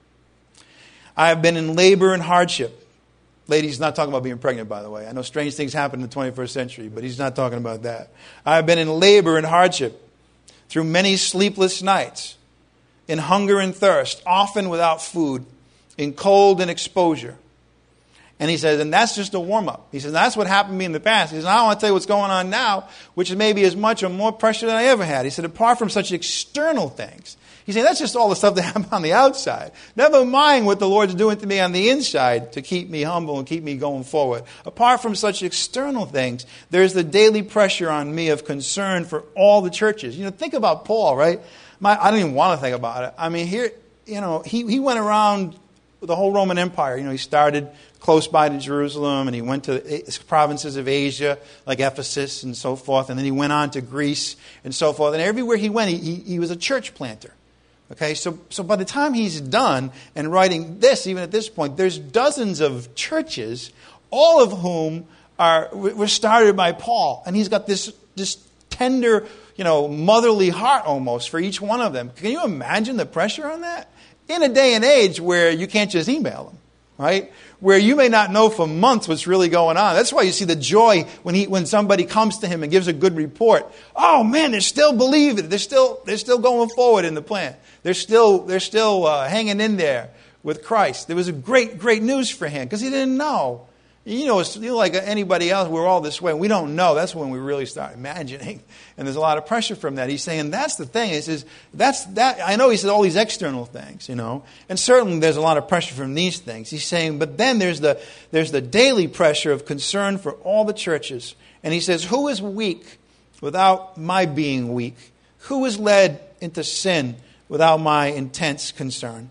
I have been in labor and hardship. Ladies, he's not talking about being pregnant, by the way. I know strange things happen in the 21st century, but he's not talking about that. I have been in labor and hardship through many sleepless nights, in hunger and thirst, often without food, in cold and exposure. And he says, and that's just a warm-up. He says, that's what happened to me in the past. He says, I want to tell you what's going on now, which is maybe as much or more pressure than I ever had. He said, apart from such external things. He said, that's just all the stuff that happened on the outside. Never mind what the Lord's doing to me on the inside to keep me humble and keep me going forward. Apart from such external things, there's the daily pressure on me of concern for all the churches. Think about Paul, right? I don't even want to think about it. I mean, here, he went around the whole Roman Empire. He started close by to Jerusalem, and he went to provinces of Asia, like Ephesus and so forth, and then he went on to Greece and so forth. And everywhere he went, he was a church planter. Okay, so by the time he's done and writing this, even at this point, there's dozens of churches, all of whom were started by Paul, and he's got this tender, motherly heart almost for each one of them. Can you imagine the pressure on that? In a day and age where you can't just email them, right? Where you may not know for months what's really going on. That's why you see the joy when somebody comes to him and gives a good report. Oh man, they're still believing. They're still going forward in the plan. They're still hanging in there with Christ. There was a great news for him because he didn't know. It's like anybody else, we're all this way. We don't know. That's when we really start imagining. And there's a lot of pressure from that. He's saying that's the thing. He says, that's that. I know he said all these external things, And certainly there's a lot of pressure from these things. He's saying, but then there's the daily pressure of concern for all the churches. And he says, who is weak without my being weak? Who is led into sin without my intense concern?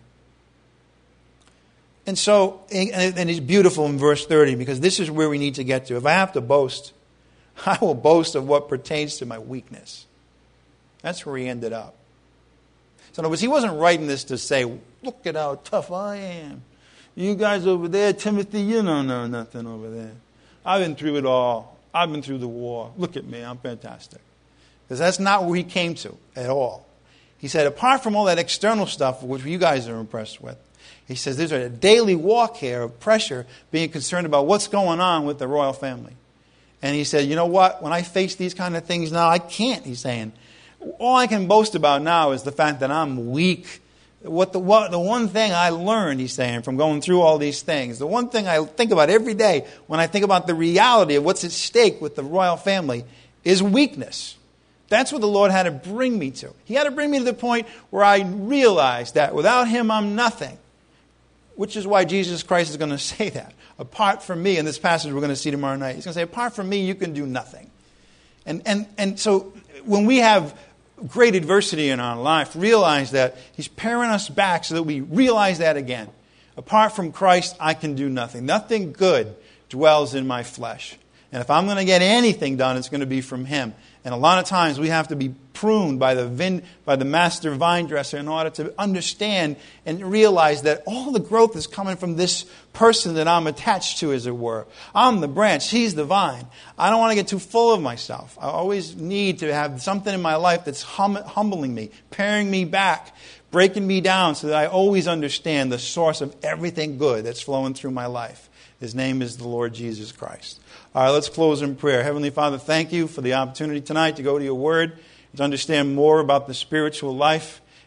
And so, and it's beautiful in verse 30, because this is where we need to get to. If I have to boast, I will boast of what pertains to my weakness. That's where he ended up. So in other words, he wasn't writing this to say, look at how tough I am. You guys over there, Timothy, you don't know nothing over there. I've been through it all. I've been through the war. Look at me, I'm fantastic. Because that's not where he came to at all. He said, apart from all that external stuff, which you guys are impressed with, he says there's a daily walk here of pressure, being concerned about what's going on with the royal family. And he said, you know what? When I face these kind of things now, I can't, he's saying. All I can boast about now is the fact that I'm weak. The one thing I learned, he's saying, from going through all these things, the one thing I think about every day when I think about the reality of what's at stake with the royal family is weakness. That's what the Lord had to bring me to. He had to bring me to the point where I realized that without him, I'm nothing. Which is why Jesus Christ is going to say that. Apart from me, in this passage we're going to see tomorrow night, he's going to say, apart from me, you can do nothing. And so when we have great adversity in our life, realize that he's paring us back so that we realize that again. Apart from Christ, I can do nothing. Nothing good dwells in my flesh. And if I'm going to get anything done, it's going to be from him. And a lot of times we have to be pruned by the master vine dresser in order to understand and realize that all the growth is coming from this person that I'm attached to, as it were. I'm the branch. He's the vine. I don't want to get too full of myself. I always need to have something in my life that's humbling me, paring me back, breaking me down so that I always understand the source of everything good that's flowing through my life. His name is the Lord Jesus Christ. All right, let's close in prayer. Heavenly Father, thank you for the opportunity tonight to go to your word, to understand more about the spiritual life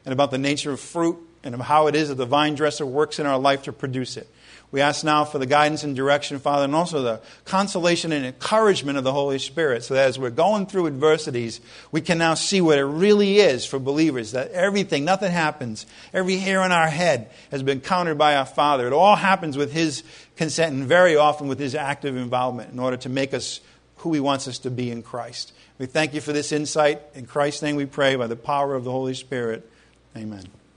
and about the nature of fruit and of how it is that the vine dresser works in our life to produce it. We ask now for the guidance and direction, Father, and also the consolation and encouragement of the Holy Spirit, so that as we're going through adversities, we can now see what it really is for believers, that everything, nothing happens. Every hair on our head has been counted by our Father. It all happens with His consent and very often with His active involvement in order to make us who He wants us to be in Christ. We thank You for this insight. In Christ's name we pray by the power of the Holy Spirit. Amen.